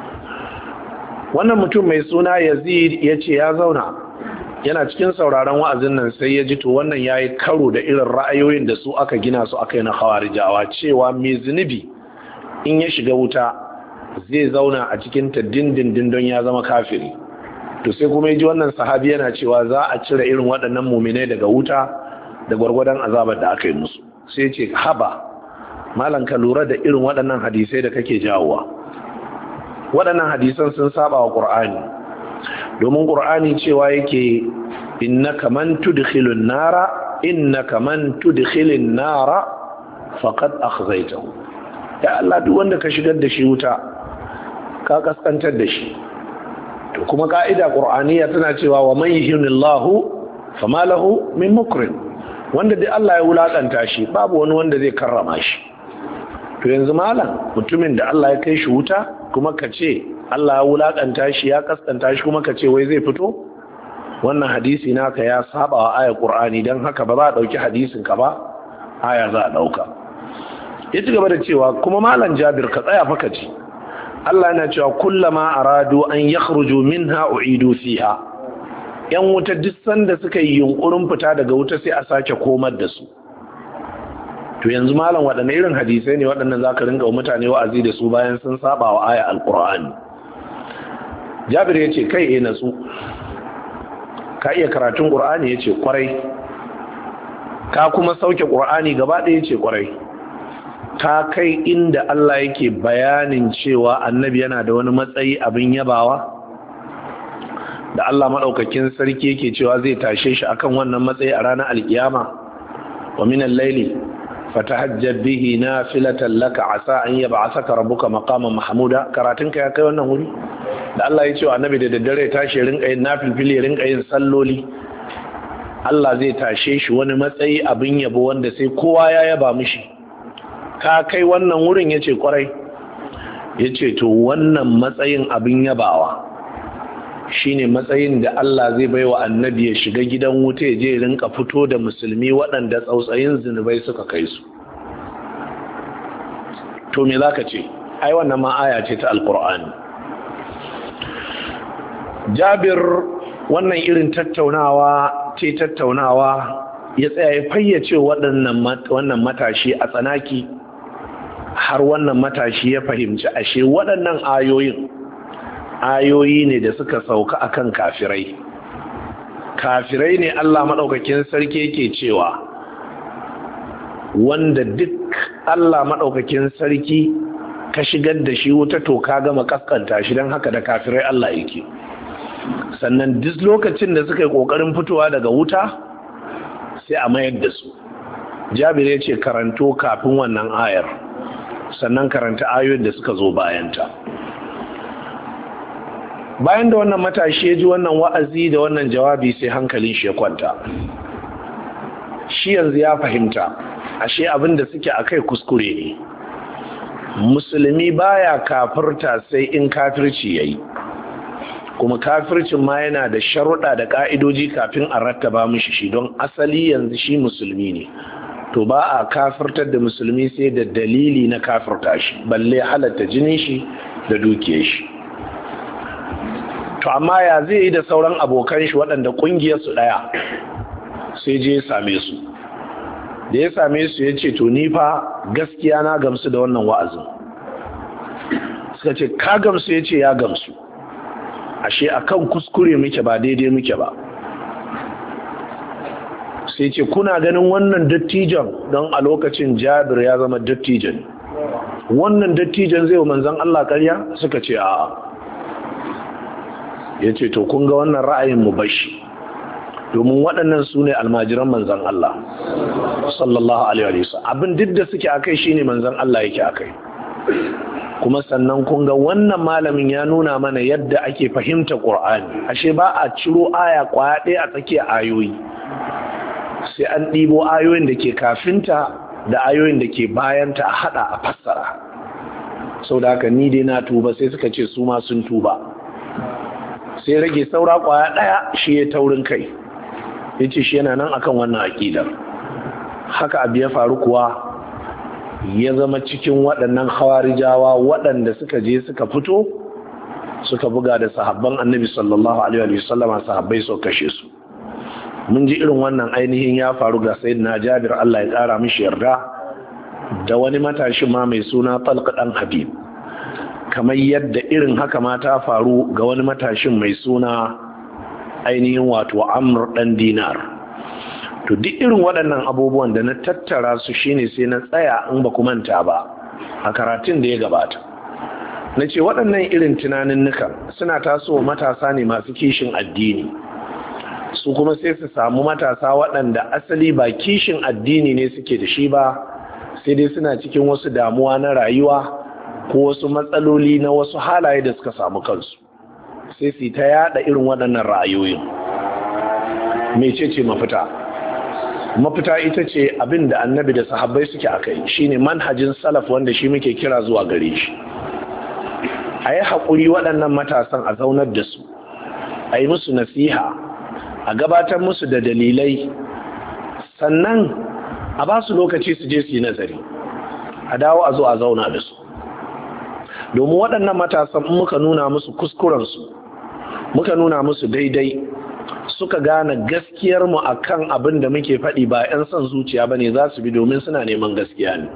Wannan mutum mai suna Yazid ya ce ya zauna yana cikin sauraron wa'azin nan sai ya ji to wannan ya yi karo da irin ra'ayoyin da su aka gina su aka yi na khawarijawa, cewa mai zunubi in ya shiga wuta zai zauna a cikin ta dindindin don ya zama kafiri. To sai kuma ya ji wannan sahabi yana cewa za a cire irin waɗannan muminai daga wuta da gwargwadon azabar da aka yi musu. Sai ce haba malam, ka lura da irin waɗannan hadisai da kake jawowa. Waɗannan hadisan sun saba wa Qur'ani, domin Qur'ani cewa yake innaka man tudkhilun nara innaka man tudkhilin nara faqad akhzaytahu. Ya Allah, duk wanda ka shigar da shi wuta ka kaskantar da shi. To kuma ka'ida Qur'aniya tana cewa wa man yuhinillahu fama lahu min mukrim. Wanda dai Allah ya wulakanta shi babu wani wanda zai karrama shi. To yanzu malam, mutumin da Allah ya kai shi wuta kuma ka ce Allah ya wulakanta shi ya kaskanta shi kuma ka ce wai zai fito? Wannan hadisi naka ya saba wa ayar Qur'ani, dan haka ba za a dauki hadisin ka ba, aya za a dauka. Ya ci gaba da cewa kuma malam Jabir ka tsaya fa ka ji. Allah yana cewa kullama aradu an yakhruju minha u'idu fiha. Yan wuta duk sanda suka yi yunkurin fita daga wuta sai a sake komar da su. To yanzu malam, waɗanne irin hadisai ne waɗannan zaka ringa wa mutane wa'azi da su bayan sun saba wa aya alqur'ani? Jabir ya ce kai eh natsu, ka iya karatun Qur'ani? Ya ce kwarai. Ka kuma sauke Qur'ani gaba ɗaya? Ya ce kwarai. Ka kai inda Allah yake bayanin cewa annabi yana da wani matsayi abin yabawa, da Allah maɗaukakin sarki yake cewa zai tashe shi akan wannan matsayi a ranar alkiyama? Wa min al-laili fatahajjad bihi nafilatan laka asa an yab'athaka rabbuka maqaman mahmuda. Karatun ka ya kai wannan wuri da Allah ya ce wa annabi da daddare tashi rinka yin nafilfili, rinka yin salloli, Allah zai tashe shi wani matsayi abin yabo wanda sai kowa ya yaba mishi. Ka kai wannan wurin? Ya ce kwarai. Ya ce to wannan matsayin abin yabawa shine matsayin da Allah zai baiwa annabi ya shiga gidan wuta ya je rinka fito da musulmi waɗanda tsautsayin zinubai suka kai su. To me zaka ce? Ai wannan ma aya ce ta alqur'ani. Jabir wannan irin tattaunawa ce tattaunawa ya tsaya ya fayyace waɗannan wannan matashi a tsanaki har wannan matashi ya fahimci ashe waɗannan ayoyin ayoyi ne da suka sauka akan kafirai kafirai ne Allah maɗaukakin sarki yake cewa wanda duk Allah maɗaukakin sarki ka shigar da shi wuta to ka gama kaskanta shi, don haka da kafirai Allah yake. Sannan duk lokacin da suka yi ƙoƙarin fitowa daga wuta sai a mayar da su. Jabir ya ce karanto kafin wannan ayar, sannan karanta ayoyin da suka zo bayanta. Bayan da wannan matashi ya ji wannan wa'azi da wannan jawabi sai hankalin shi ya kwanta. Shi yanzu ya fahimta ashe abin da suke akai kuskure ne. Musulmi baya kafirta sai in kafirci yayi, kuma kafircin ma yana da sharuɗa da ƙa'idoji kafin a rattaba mishi shi, don asali yanzu shi musulmi ne. To ba a kafirtar da musulmi sai da dalili na kafirta shi, balle halatta jinin shi da dukiyar shi. To amma ya zai yi da sauran abokan shi waɗanda ƙungiyarsu ɗaya, sai je ya same su. Da ya same su ya ce to ni fa gaskiya na gamsu da wannan wa'azin. Suka ce ka gamsu? Ya ce ya gamsu. Ashe akan kuskure muke ba daidai muke ba. Sai ce kuna ganin wannan dattijan, don a lokacin Jabir ya zama dattijan, wannan dattijan zai wa manzon Allah ƙarya? Suka ce a'a. Ya ce to kun ga wannan ra'ayin mu bashi, domin waɗannan su ne almajiran manzon Allah sallallahu alaihi wasallam. Abin duk da suke akai shine manzon Allah yake akai. Kuma sannan kun ga wannan malamin ya nuna mana yadda ake fahimta Qur'ani. Ashe ba a ciro aya kwaya ɗaya a tsakiyar ayoyi, sai an ɗibo ayoyin da ke kafinta da ayoyin da ke bayanta a haɗa a fassara. Sau da haka ni dai na tuba, sai suka ce su ma sun tuba. Sai rage saura kwaya ɗaya, shi ya taurin kai, ya ce shi yana nan akan wannan aƙidar. Haka abu ya faru kuwa, ya zama cikin waɗannan khawarijawa waɗanda suka je suka fito suka buga da sahabban annabi sallallahu alaihi wa sallama, sahabbai so kashe su. Mun ji irin wannan ainihin ya faru ga sayyidina Jabir, Allah ya ƙara mishi yarda, da wani matashi ma mai suna Talq dan Habib. Kamar yadda irin haka ma ta faru ga wani matashin mai suna ainihin wato Amr dan Dinar. To duk irin waɗannan abubuwan da na tattara su shine sai na tsaya, in ba ku manta ba a karatun da ya gabata, na ce waɗannan irin tunanin nukan suna tasowa matasa ne masu kishin addini. Su kuma sai su samu matasa waɗanda asali ba kishin addini ne suke da shi ba, sai dai suna cikin wasu damuwa na rayuwa ko wasu matsaloli na wasu halaye da suka samu kansu, sai su ta yada irin waɗannan ra'ayoyin. Mecece mafita? Mafita ita ce abin da annabi da sahabbai suke akai, shine manhajin salaf wanda shi muke kira zuwa gare shi. A yi haƙuri waɗannan matasan a zaunar da su, a yi musu nasiha, a gabatar musu da dalilai, sannan a ba su lokaci su je su yi nazari, a dawo a zo a zauna da su. Domin waɗannan matasan in muka nuna musu kuskurensu, muka nuna musu daidai, suka gane gaskiyar mu akan abin da muke faɗi ba 'yan son zuciya bane, za su bi domin suna neman gaskiya ne.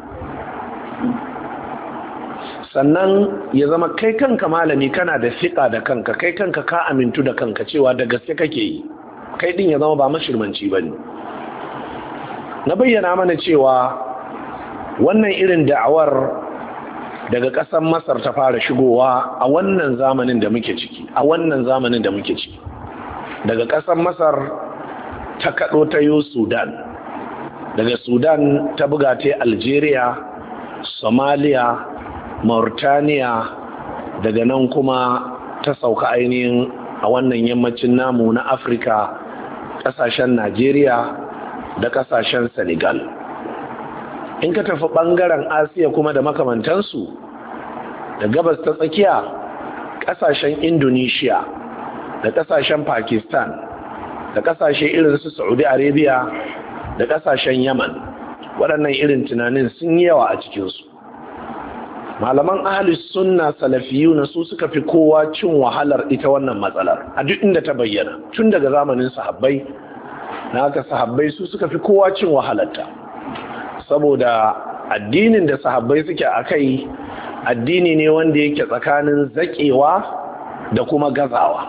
Sannan ya zama kai kanka malami kana da fiƙa da kanka, kai kanka ka amintu da kanka cewa da gaske kake yi, kai din ya zama ba mashirmanci bane. Na bayyana mana cewa wannan irin da'awar daga ƙasar Masar ta fara shigowa a wannan zamanin da muke ciki, a wannan zamanin da muke ciki. Daga ƙasar Masar ta kaɗo ta yo Sudan, daga Sudan ta buga ta Algeria, Somalia, Mauritania, daga nan kuma ta sauka ainihin a wannan yammacin namu na Afirka, ƙasashen Najeriya da ƙasashen Senegal. In ka tafi ɓangaren Asiya kuma da makamantansu, da gabas ta tsakiya, ƙasashen Indonesia da ƙasashen Pakistan da ƙasashe irin su Saudi Arabia da ƙasashen Yaman, waɗannan irin tunanin sun yi yawa a cikinsu. Malaman ahli sunna salafiyu na su suka fi kowa cin wahalar ita wannan matsalar a duk inda ta bayyana, tun daga zamanin sahabbai. Na haka sahabbai su suka fi kowa cin wahalarta, saboda addinin da sahabbai suke a kai addini ne wanda yake tsakanin zaƙewa da kuma gazawa.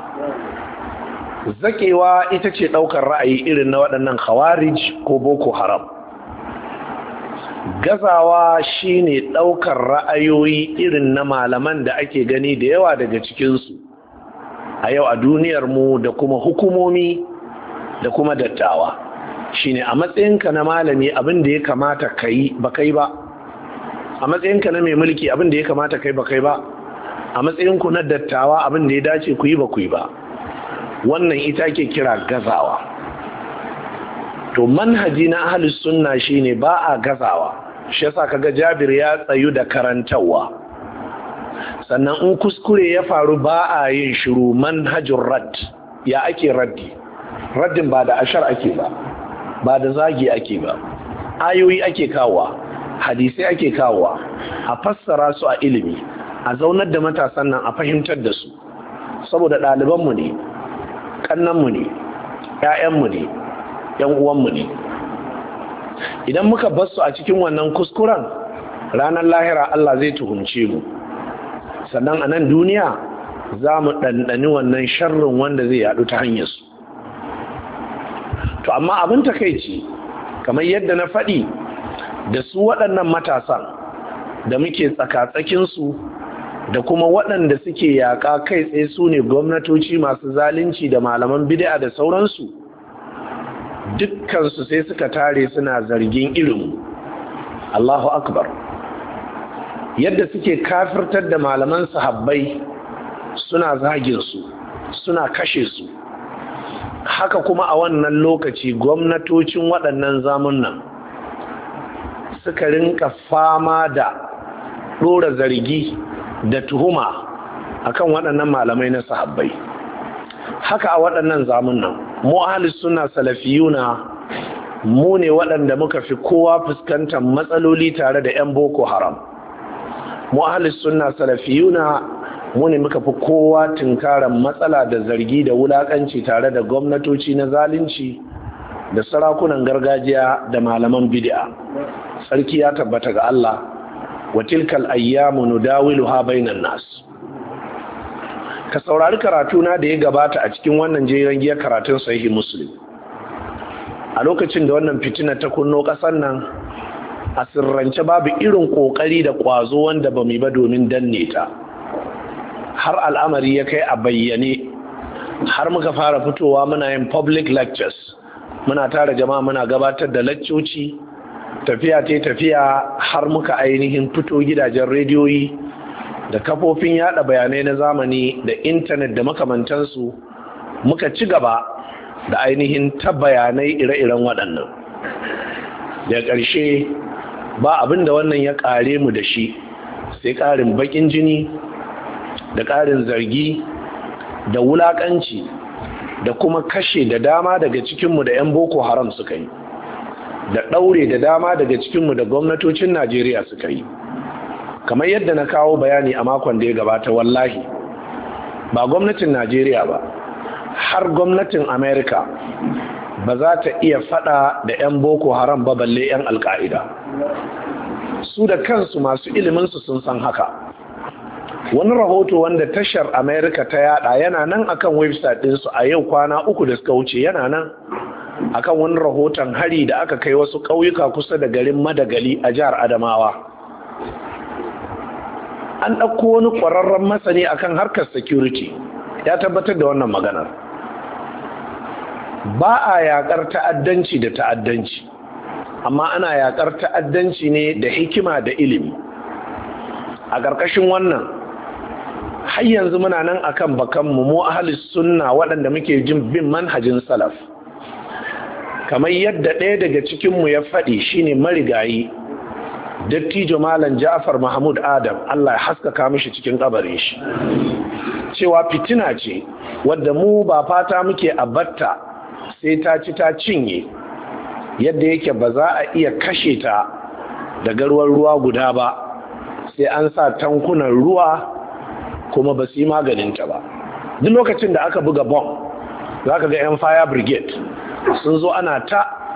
Zaƙewa ita ce ɗaukar ra'ayi irin na waɗannan khawarij ko boko haram. Gazawa shine ɗaukar ra'ayoyi irin na malaman da ake gani da yawa daga cikinsu a yau a duniyar mu da kuma hukumomi da kuma dattawa. Shine a matsayinka na malami abin da ya kamata ka yi ba kai ba, a matsayinka na mai mulki abin da ya kamata kai ba kai ba, a matsayinku na dattawa abin da ya dace ku yi ba ku yi ba. Wannan ita ke kira gazawa. To manhaji na ahlus sunna shine ba a gazawa. Shi yasa kaga Jabir ya tsayu da karantawa. Sannan in kuskure ya faru ba a yin shiru, manhajur radd. Ya ake raddi? Raddin ba da ashar ake ba, ba da zagi ake ba. Ayoyi ake kawowa, hadisai ake kawowa, a fassara su a ilimi, a zaunar da matasan nan a fahimtar da su. Saboda ɗalibanmu ne, kannanmu ne, ‘ya'yanmu ne, ‘yan uwanmu ne. Idan muka basu a cikin wannan kuskuren, ranar lahira Allah zai tuhumce mu. Sannan a nan duniya za mu ɗanɗani wannan sharrin wanda zai yaɗu ta hanyarsu. To amma abin takaici, kamar yadda na faɗi, da su waɗannan matasan da muke tsakatsakinsu da kuma waɗanda suke yaƙa kai tsaye su ne gwamnatoci masu zalunci da malaman bid'a da sauransu, dukkansu sai suka tare suna zargin irinmu. Allahu akbar. Yadda suke kafirtar da malaman sahabbai suna zagin su, suna kashe su, haka kuma a wannan lokaci gwamnatocin waɗannan zamunan suka rinka fama da ɗora zargi da tuhuma akan waɗannan malamai na sahabbai. Haka a waɗannan zamunan mu ahlus sunna salafiyuna mu ne waɗanda muka fi kowa fuskantar matsaloli tare da 'yan boko haram. Mu ahlus sunna salafiyuna mu ne muka fi kowa tunkarar matsala da zargi da wulakanci tare da gwamnatoci na zalunci da sarakunan gargajiya da malaman bid'a. Sarki ya tabbata ga Allah, wa tilkal ayyamu nudawiluha bainan nas. Ka saurari karatuna da ya gabata a cikin wannan jerin giyar karatun sahihi Muslim. A lokacin da wannan fitina ta kunno ƙasar nan, a sirrance babu irin ƙoƙari da ƙwazo wanda ba mu ba domin danne ta. Har al'amari ya kai a bayyane, har muka fara fitowa muna yin public lectures, muna tara jama'a muna gabatar da laccoci, tafiya ta tafiya har muka ainihin fito gidajen rediyoyi da kafofin yada bayanai na zamani da intanet da makamantansu, muka ci gaba da ainihin ta bayanai ire-iren waɗannan. Da ƙarshe ba abin da wannan ya ƙare mu da shi sai ƙarin baƙin jini da ƙarin zargi da wulaƙanci da kuma kashe da dama daga cikinmu da 'yan boko haram suka yi, da ɗaure da dama daga cikinmu da gwamnatocin Najeriya suka yi. Kamar yadda na kawo bayani a makon da ya gabata, wallahi ba gwamnatin Najeriya ba, har gwamnatin Amerika ba za ta iya faɗa da 'yan boko haram ba, balle 'yan alka'ida. Su da kansu masu iliminsu sun san haka. Wani rahoto wanda tashar Amerika ta yada yana nan akan website ɗinsu a yau kwana uku da suka wuce, yana nan akan wani rahoton hari da aka kai wasu ƙauyuka kusa da garin Madagali a jihar Adamawa. An ɗauko wani ƙwararren masani akan harkar security ya tabbatar da wannan maganar. Ba a yaƙar ta'addanci da ta'addanci, amma ana yaƙar ta'addanci ne da hikima da ilimi. A ƙarƙashin wannan, har yanzu muna nan akan bakanmu mu ahlus sunna waɗanda muke jin bin manhajin salaf. Kamar yadda ɗaya daga cikinmu ya faɗi shine marigayi dattijo Malam Ja'far Mahmud Adam, Allah ya haskaka mishi cikin kabarin shi, cewa fitina ce wadda mu ba fata muke a batta sai ta ci ta cinye, yadda yake ba za a iya kashe ta da garwar ruwa guda ba, sai an sa tankunan ruwa kuma ba su yi maganinta ba. Duk lokacin da aka buga bom, za ka ga 'yan fire brigade sun zo ana ta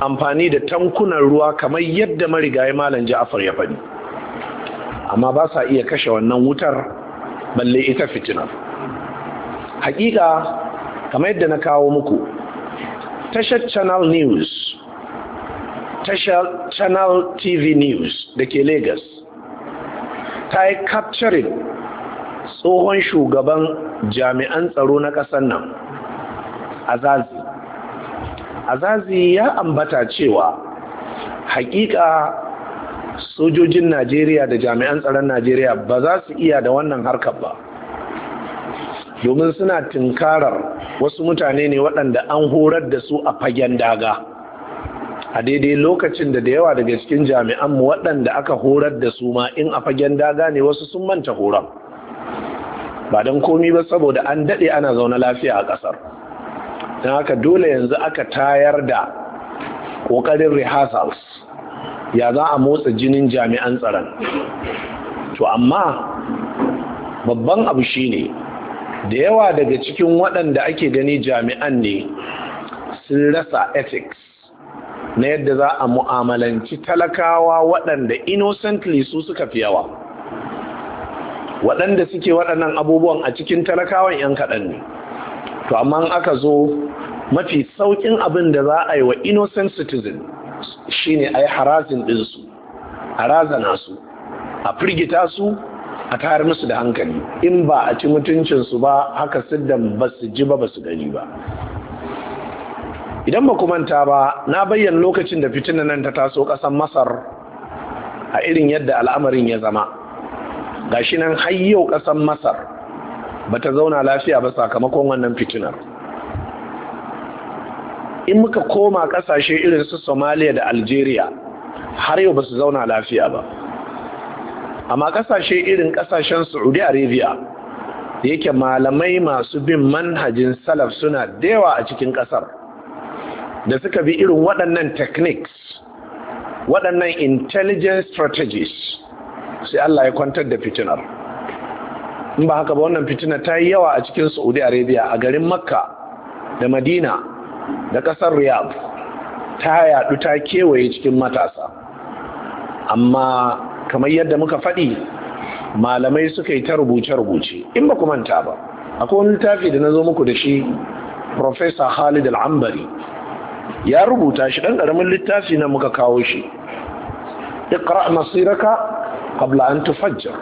amfani da tankunan ruwa kamar yadda marigayi Malam Ja'far ya faɗi, amma ba sa iya kashe wannan wutar balle ita fitinar. Hakika kamar yadda na kawo muku, tashar Channel News, tashar Channel T V News da ke Lagos ta yi capturing tsohon shugaban jami'an tsaro na ƙasar nan, Azazi. Azazi ya ambata cewa hakika sojojin Najeriya da jami'an tsaron Najeriya ba za su iya da wannan harkar ba, domin suna tinkarar wasu mutane ne waɗanda an horar da su a fagen daga, a daidai lokacin da da yawa daga cikin jami'anmu waɗanda aka horar da su ma in a fagen daga ne wasu sun manta horon, ba don komi ba saboda an daɗe ana zaune lafiya a ƙasar. Don haka dole yanzu aka tayar da ƙoƙarin rehearsals, ya za a motsa jinin jami'an tsaron. To amma babban abu shine da yawa daga cikin waɗanda ake gani jami'an ne sun rasa ethics na yadda za a mu'amalanci talakawa waɗanda innocently su suka fi yawa. Waɗanda suke waɗannan abubuwan a cikin talakawan 'yan kaɗan ne. To amma aka zo mafi sauƙin abin da za a yi wa innocent citizen shine a yi harazin ɗinsu, a razana su, a firgita su, a tayar musu da hankali. In ba a ci mutuncinsu ba, haka siddan ba su ji ba ba su gani ba. Idan ba ku manta ba, na bayyana lokacin da fitinan nan ta taso ƙasar Masar a irin yadda al'amarin ya zama. Gashi nan har yau ƙasar Masar ba ta zauna lafiya ba sakamakon wannan fitinar. In muka koma ƙasashe irin su Somalia da Algeria, har yau ba su zauna lafiya ba. Amma ƙasashe irin ƙasashen Saudi Arabia, da yake malamai masu bin manhajin salaf suna da yawa a cikin ƙasar, da suka bi irin waɗannan techniques, waɗannan intelligence strategies, sai Allah ya kwantar da fitinar. In ba haka ba, wannan fitinar ta yi yawa a cikin Saudi Arabia, a garin Makka da Madina da ƙasar Riyadh, ta yaɗu ta kewaye cikin matasa. Amma kamar yadda muka faɗi, malamai suka yi ta rubuce-rubuce. In ba ku manta ba, akwai wani littafi da na zo muku da shi, Professor Khalid Al-Ambari ya rubuta shi, ɗan ƙaramin littafi na muka kawo shi, Iqra' masiraka qabla an tufajjar.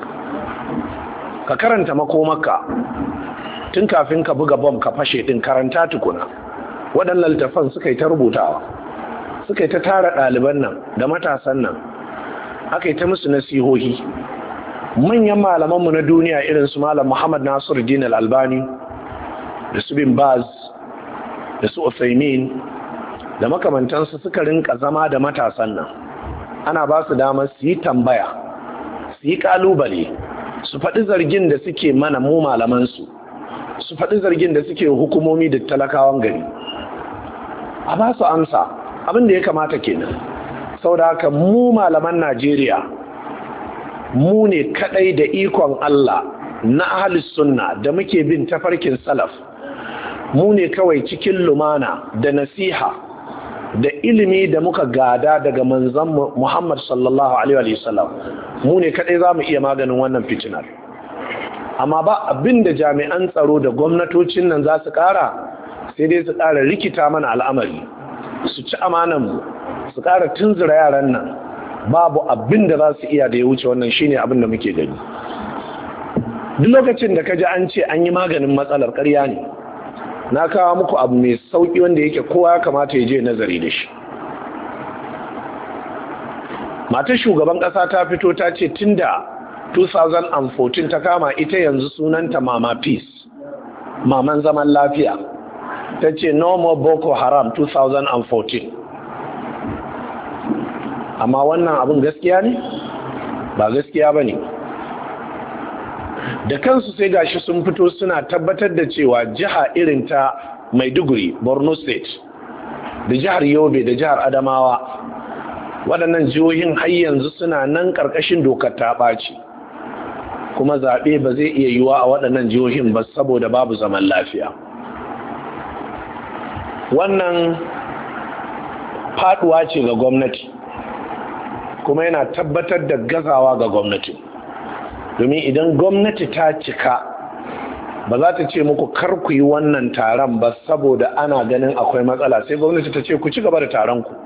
Ka karanta makomaka tun kafin ka buga bom ka fashe ɗin, karanta tukuna. Waɗannan littafan suka yi ta rubutawa, suka yi ta tara ɗaliban nan da matasan nan, aka yi ta musu nasihohi. Manyan malamanmu na duniya irin su Malam Muhammad Nasiruddin Al-Albani da su Bin Baz da su Uthaymin da makamantansu suka rinka zama da matasan nan, ana ba su damar su yi tambaya, su yi kalubale, su faɗi zargin da suke mana mu malamansu, su faɗi zargin da suke hukumomi da talakawan gari, a ba su amsa. Abin da ya kamata kenan. Saboda haka mu malaman Najeriya, mu ne kadai da ikon Allah na ahlus sunna da muke bin tafarkin salaf, mu ne kawai cikin lumana da nasiha da ilimi da muka gada daga manzon Muhammad sallallahu alaihi wasallam, mu ne kadai za mu iya maganin wannan fitinar. Amma ba abin da jami'an tsaro da gwamnatocin nan za su kara, sai dai su kara rikita mana al'amari, su ci amanan mu, su kara tunzura yaran nan. Babu abin da za su iya da ya wuce wannan, shine abin da muke gani. Duk lokacin da kaji an ce an yi maganin matsalar, ƙarya ne. Na kawo muku abu mai sauƙi wanda yake kowa ya kamata ya je nazari da shi. Matar shugaban ƙasa ta fito ta ce tun da two thousand fourteen ta kama ita yanzu sunanta Mama Peace, maman zaman lafiya. Ta ce no more Boko Haram two thousand fourteen. Amma wannan abin gaskiya ne? Ba gaskiya ba ne. Da kansu sai gashi sun fito suna tabbatar da cewa jiha irin ta Maiduguri, Borno State, da jihar Yobe da jihar Adamawa, waɗannan jihohin har yanzu suna nan ƙarƙashin dokar ta ɓaci, kuma zaɓe ba zai iya yiwuwa a waɗannan jihohin ba saboda babu zaman lafiya. Wannan faduwa ce ga gwamnati kuma yana tabbatar da gazawa ga gwamnati, domin idan gwamnati ta cika ba za ta ce muku kar ku yi wannan taron ba saboda ana ganin akwai matsala, sai gwamnati ta ce ku ci gaba da taron ku.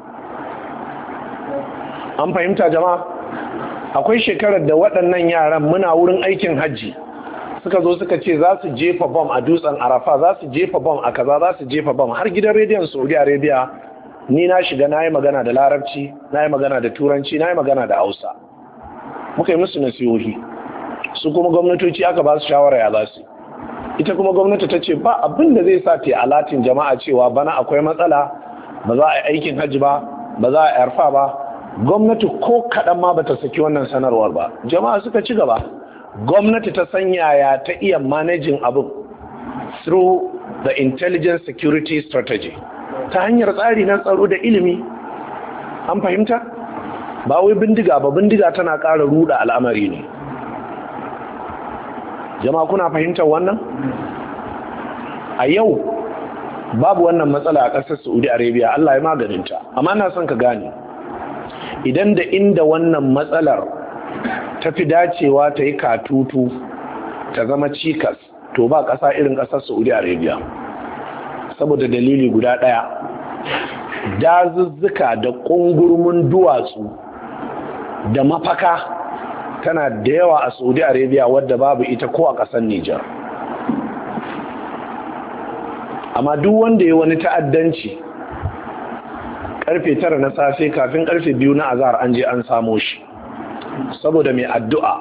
An fahimta jama'a? Akwai shekarar da waɗannan yaran muna wurin aikin hajji suka zo suka ce za su jefa bom a dutsen Arafa, za su jefa bom a kaza, za su jefa bom. Har gidan rediyon Saudi Arabia ni na shiga na yi magana da larabci, na yi magana da turanci, na yi magana da hausa, muka yi musu nasihohi. Su kuma gwamnatoci aka ba su shawara ya za su. Ita kuma gwamnati ta ce ba abin da zai sa ta alatin jama'a cewa bana akwai matsala, ba za a yi aikin hajji ba, ba za a yi arfa ba. Gwamnati ko kaɗan ma bata saki wannan sanarwar ba. Jama'a suka ci gaba. Gwamnati ta san yaya ta iya managing abin through the intelligence security strategy, ta hanyar tsari na tsaro da ilimi. An fahimta? Ba wai bindiga ba, bindiga tana ƙara ruɗa al'amari ne. Jama'a kuna fahimtar wannan? A yau babu wannan matsala a ƙasar Saudi Arabia, Allah ya maganinta. Amma na son ka gane, idan da inda wannan matsalar ta fi dacewa ta yi katutu ta zama cikas, to ba ƙasa irin ƙasar Saudi Arabia. Saboda dalili guda ɗaya, dazuzzuka da ƙungurmin duwatsu da mafaka tana da yawa a Saudi Arabia wadda babu ita ko a ƙasar Nijar. Amma duk wanda ya wani ta'addanci karfe tara na safe kafin karfe biyu na azhar an je an samo shi, saboda mai addu'a,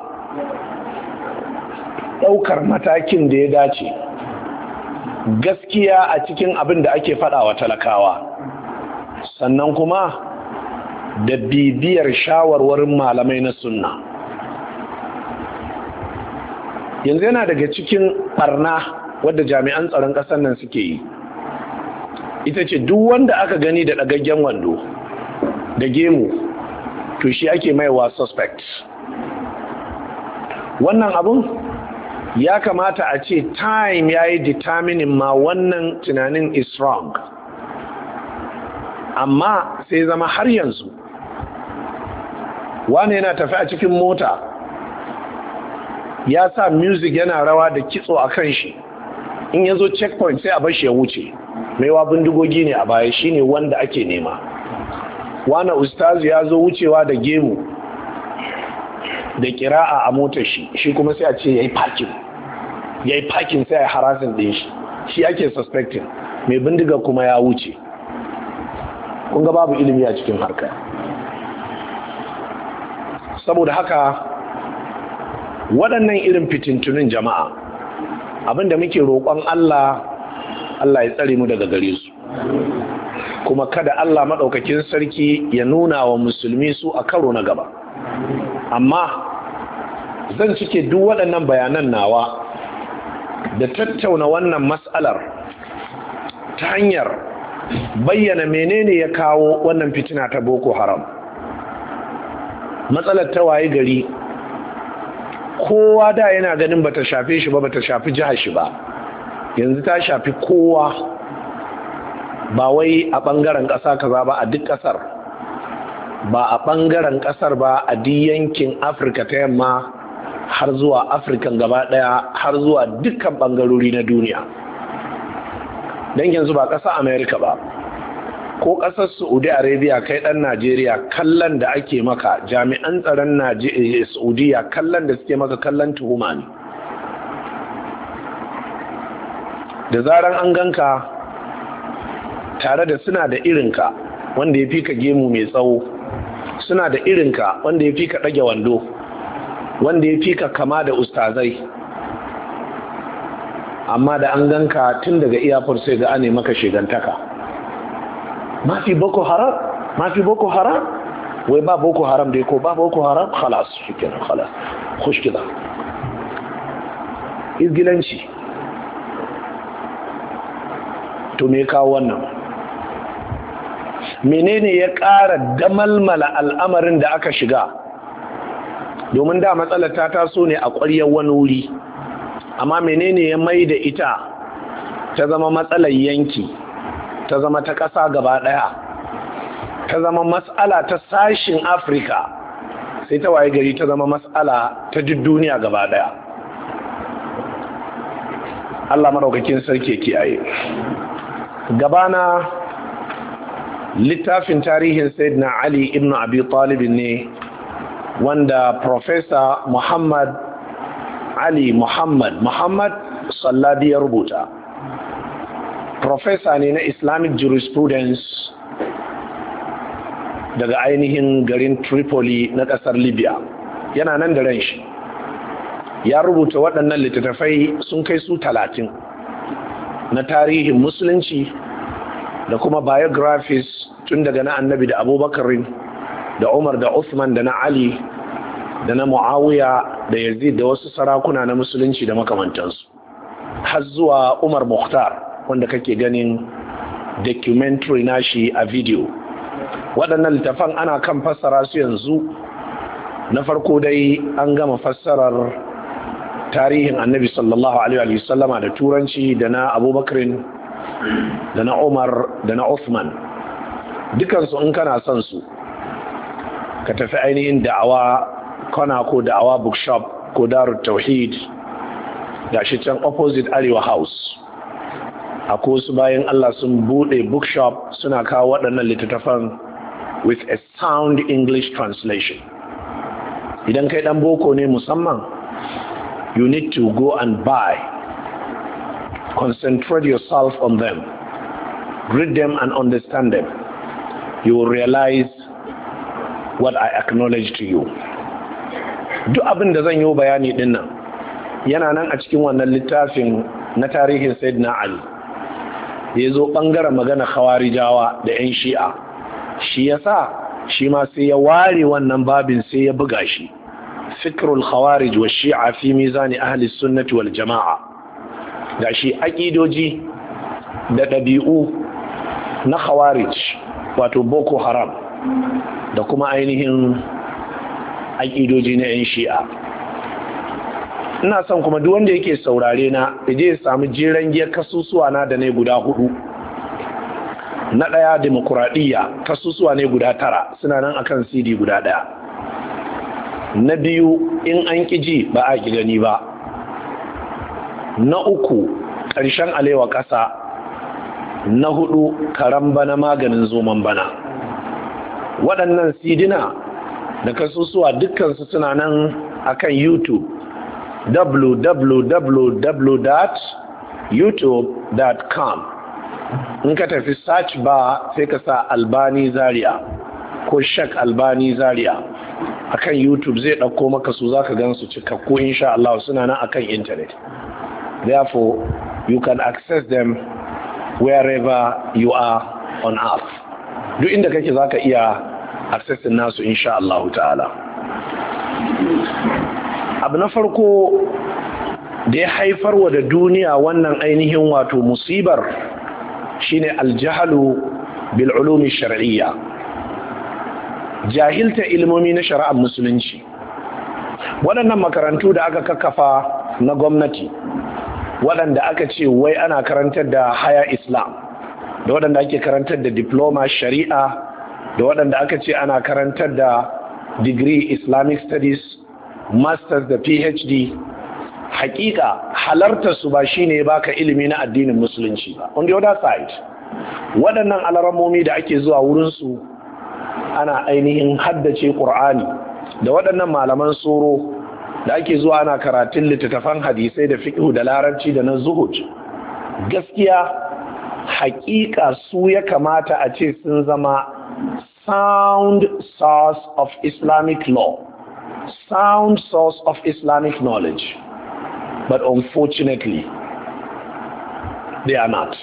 ɗaukar matakin da ya dace, gaskiya a cikin abin da ake faɗa wa talakawa, sannan kuma da bibiyar shawarwarin malamai na sunna. Yanzu yana daga cikin ɓarna wadda jami'an tsaron ƙasar nan suke yi, ita ce duk wanda aka gani da ɗagaggen wando da gemu to shi ake maiwa suspect. Wannan abun ya kamata a ce time ya yi determining ma wannan tunanin is wrong, amma sai zama har yanzu wani yana tafi a cikin mota ya sa music yana rawa da kitso a kan shi, in ya zo checkpoint sai a bar shi ya wuce, maiwa bindigogi ne a baya, shine wanda ake nema. Wani ustazu ya zo wucewa da gemu da kira'a a motar shi, shi kuma sai a ce yayi parking yayi parking sai a harasin din shi, shi ake suspecting, mai bindiga kuma ya wuce. Kun ga babu ilimi a cikin harka. Saboda haka waɗannan irin fitintunin jama'a, abinda muke roƙon Allah, Allah ya tsare mu daga gare su, kuma kada Allah maɗaukakin sarki ya nuna wa musulmi su a karo na gaba. Amma zan cike duk waɗannan bayanan nawa da tattauna wannan mas'alar ta hanyar bayyana menene ya kawo wannan fitina ta Boko Haram. Matsalar ta waye gari kowa da yana ganin bata shafe shi ba, bata shafi jihar shi ba, yanzu ta shafi kowa, ba wai a ɓangaren ƙasa kaza ba, a duk ƙasar, ba a ɓangaren ƙasar ba, a duk yankin Afirka ta yamma har zuwa Afirkan gaba ɗaya, har zuwa dukkan ɓangarori na duniya. Don yanzu ba ƙasa Amerika ba ko ƙasar Saudi Arabia, kai ɗan Najeriya, kallon da ake maka, jami'an tsaron Saudiya kallon da suke maka kallon tuhuma ne. Da zaran an ganka tare da suna da irinka wanda ya fi ka gemu mai tsawo, suna da irinka wanda ya fi ka ɗage wando, wanda ya fi ka kama da ustazai, amma da an ganka tun daga iyafar sai ga ane maka shigantaka. Mafi Boko Haram, mafi Boko Haram, wai ba Boko Haram dai ko ba Boko Haram, khalas shikenan, khalas khush kida. Izgilanci. To me kawo wannan? Menene ya ƙara damalmala al'amarin da aka shiga? Domin da matsalar ta taso ne a ƙwaryar wani wuri, amma menene ya mai da ita ta zama matsalar yanki, ta zama ta ƙasa gaba ɗaya? ta zama mas'ala ta sashin Afirka, sai ta waye gari ta zama mas'ala ta duk duniya gaba daya. Allah maraukakin sarki kiyaye. Gabana littafin tarihin Sayyidina Ali ibn Abi Talib ne wanda Professor Muhammad Ali Muhammad Muhammad Sallabi ya rubuta. Professor ne na Islamic Jurisprudence daga ainihin garin Tripoli na ƙasar Libya. Yana nan da ran shi. Ya rubuta waɗannan littattafai sun kai su talatin na tarihin musulunci da kuma biographies tun daga na annabi da Abubakar da Umar da Uthman da na Ali da na Muawiya da Yazid da wasu sarakuna na musulunci da makamantansu, har zuwa Umar Mukhtar wanda kake ganin documentary nashi a video. Waɗannan littafan ana kan fassara su yanzu. Na farko dai an gama fassarar tarihin annabi sallallahu alaihi wasallama da turanci da na Abubakar da na Umar da na Uthman. Dukansu in kana son su ka tafi ainihin da'awa kwana ko da'awa bookshop ko darut tauhid da shi can opposite Arewa House. Akwai wasu bayan Allah sun bude bookshop suna kawo waɗannan littattafan with a sound English translation. Idan kai dan boko ne musamman, you need to go and buy. Concentrate yourself on them. Read them and understand them. You will realize what I acknowledge to you. Duk abin da zan yi bayani din nan yana nan a cikin wannan littafin na tarihin Sayyidina Ali. Da ya zo ɓangaren magana Khawarijawa da 'yan Shi'a. Shi yasa shi ma sai ya ware wannan babin sai ya buga shi. Fikrul Khawarij wa Shi'a fi mizani ahli sunnati wal jama'a. Da shi aƙidoji da ɗabi'u na Khawarij wato Boko Haram da kuma ainihin aƙidoji na 'yan Shi'a. Ina son kuma duk wanda yake saurare na yaje ya samu jeren giyar kasusuwa na da ne guda hudu. Na ɗaya demokuraɗiyya kasusuwa ne guda tara suna nan akan C D guda ɗaya. Na biyu in an ƙi ji ba a ƙi gani ba. Na uku ƙarshen alewa ƙasa. Na hudu karan bana maganin zoman bana. Waɗannan sidina da kasusuwa dukkansu suna nan akan YouTube. w w w w dot youtube dot com. In ka tafi search bar sai ka sa Albani Zaria ko Sheikh Albani Zaria akan YouTube zai ɗauko maka su, zaka gan su cikakku insha Allah, suna nan akan internet. Therefore you can access them wherever you are on earth. Duk inda kake zaka iya accessing nasu insha Allah ta'ala. Abu na farko da ya haifar wa da duniya wannan ainihin wato musibar shine aljahalu bil ulumi shar'iyya. Jahilta ilmomi na shari'ar musulunci. Waɗannan makarantu da aka kakkafa na gwamnati, waɗanda aka ce wai ana karantar da haya Islam, da waɗanda ake karantar da diploma shari'a, da waɗanda aka ce ana karantar da degree Islamic studies, masters da P H D, hakika halartar su ba shine baka ilimi na addinin musulunci ba. On the other side, waɗannan alaramomi da ake zuwa wurin su ana ainihin haddace Qur'ani, da waɗannan malaman soro da ake zuwa ana karatun littattafan hadisai da fiqh da larabci da na zuhud, gaskiya hakika su ya kamata a ce sun zama sound source of Islamic law, sound source of Islamic knowledge, but unfortunately they are not.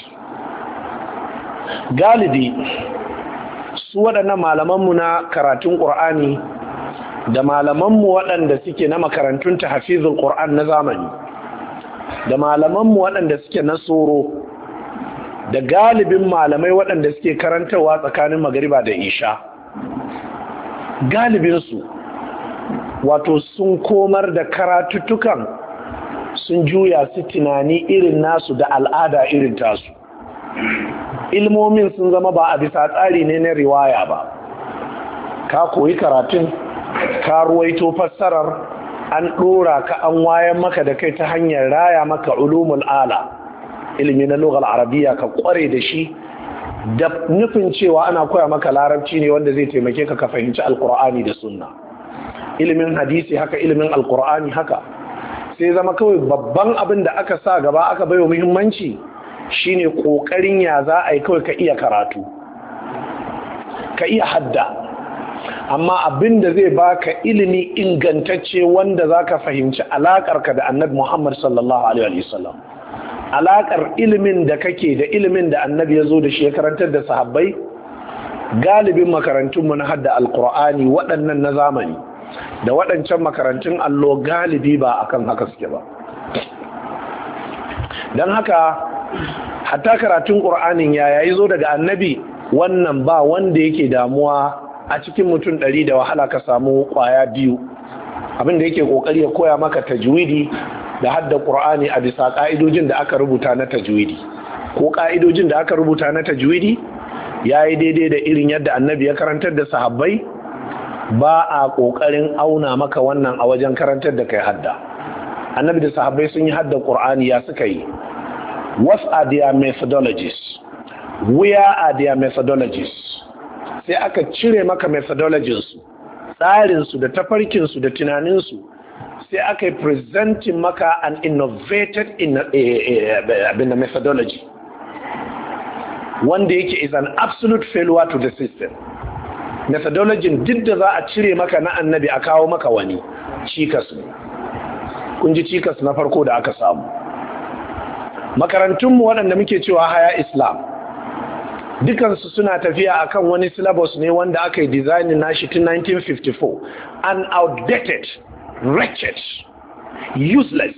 Galibi su waɗannan malamanmu na karatun ƙur'ani da malamanmu waɗanda suke na makarantun tahfizul Qur'an na zamani, da malamanmu waɗanda suke na soro, da galibin malamai waɗanda suke karantarwa tsakanin magariba da isha, galibinsu wato sun komar da karatuttukan sun juya su tunani irin nasu da al'ada irin tasu. ilmomin sun zama ba a bisa tsari ne na riwaya ba. Ka koyi karatun, ka ruwaito fassarar, an ɗora ka an wayan maka da kai ta hanyar raya maka ulumul ala, ilimi na lughal arabiya ka kware da shi, da nufin cewa ana koya maka larabci ne wanda zai taimake ka ka fahimci alkur'ani da sunna. Ilimin hadisi haka, ilimin alkur'ani haka. Sai zama kawai babban abin da aka sa gaba aka baiwa muhimmanci shine kokarin ya za a yi kawai ka iya karatu, ka iya hadda, amma abin da zai baka ilimi ingantacce wanda za ka fahimci alaƙarka da annabi Muhammad sallallahu alaihi wasallam, alaƙar ilimin da kake da ilimin da annabi ya zo da shi ya karantar da sahabbai. Galibin makarantunmu na hadda alkur'ani waɗannan na zamani da waɗancan makarantun allo galibi ba akan haka suke ba. Don haka hatta karatun ƙur'anin yaya ya zo daga annabi, wannan ba wanda yake damuwa. A cikin mutum ɗari da wahala ka samu ƙwaya biyu abinda yake ƙoƙari ya koya maka tajwidi da hadda ƙur'ani a bisa ƙa'idojin da aka rubuta na tajwidi, ko ƙa'idojin da aka rubuta na tajwidi ya yi daidai da irin yadda annabi ya karantar da sahabbai. Ba a ƙoƙarin auna maka wannan a wajen karantar da kai hadda. Annabi da sahabbai sun yi hadda ƙur'ani, ya suka yi? What are their methodologies? Where are their methodologies? Sai aka cire maka methodologies, tsarinsu da tafarkinsu da tunaninsu, sai aka yi presenting maka an innovated in a, a, a, a methodology wanda yake is an absolute failure to the system. Methodology duk da za a cire maka na annabi a kawo maka wani cikas ne. Kun ji cikas na farko da aka samu. Makarantunmu waɗanda muke cewa haya Islam, dukansu suna tafiya akan wani syllabus ne wanda aka yi designing nashi tun nineteen fifty-four, an outdated, wretched, useless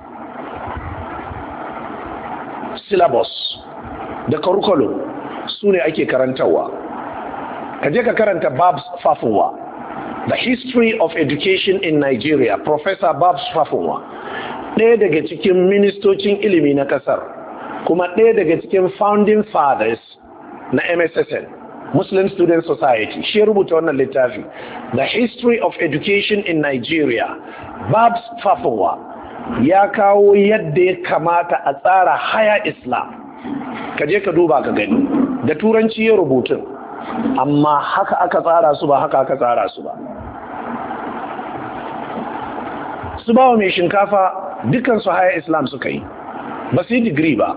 syllabus da curriculum su ne ake karantarwa. Ka je ka karanta Babs Fafunwa, The History of Education in Nigeria, Professor Babs Fafunwa, ɗaya daga cikin ministocin ilimi na ƙasar, kuma ɗaya daga cikin founding fathers na M S S N, Muslim Student Society. Shi ya rubuta wannan littafi, The History of Education in Nigeria. Babs Fafunwa ya kawo yadda ya kamata a tsara haya Islam. Ka je ka duba ka gani, da turanci ya rubutun, amma haka aka tsara su ba haka aka tsara su ba. Su bawa mai shinkafa dukansu haya Islam suka yi, ba su yi digiri ba.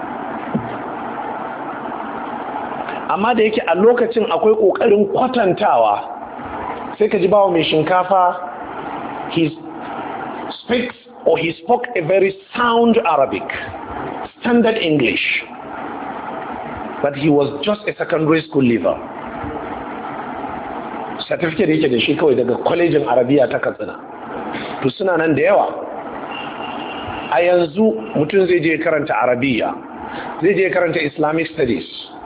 Amma da yake a lokacin akwai ƙoƙarin kwatantawa, sai ka ji bawa mai shinkafa he speaks or he spoke a very sound Arabic, standard English, but he was just a secondary school leaver. Certificate yake da shi kawai daga kwalejin Arabiya ta Katsina. To suna nan da yawa. A yanzu mutum zai je karanta Arabiya, zai je karanta Islamic Studies,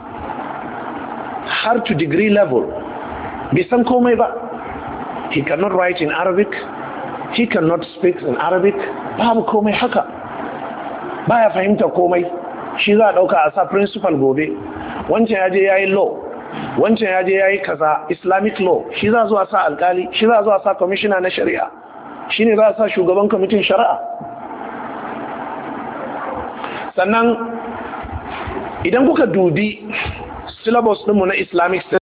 har to degree level, bai san komai ba. He cannot write in Arabic, he cannot speak in Arabic, babu komai haka. Baya fahimta komai. Shi za a ɗauka a sa principal gobe. Wancan ya je ya yi law, wancan ya je ya yi kaza Islamic law, shi za zuwa sa alkali, shi za zuwa sa commissioner na shari'a, shi ne za a sa shugaban kwamitin shari'a. Sannan idan kuka dubi syllabus ɗinmu na Islamic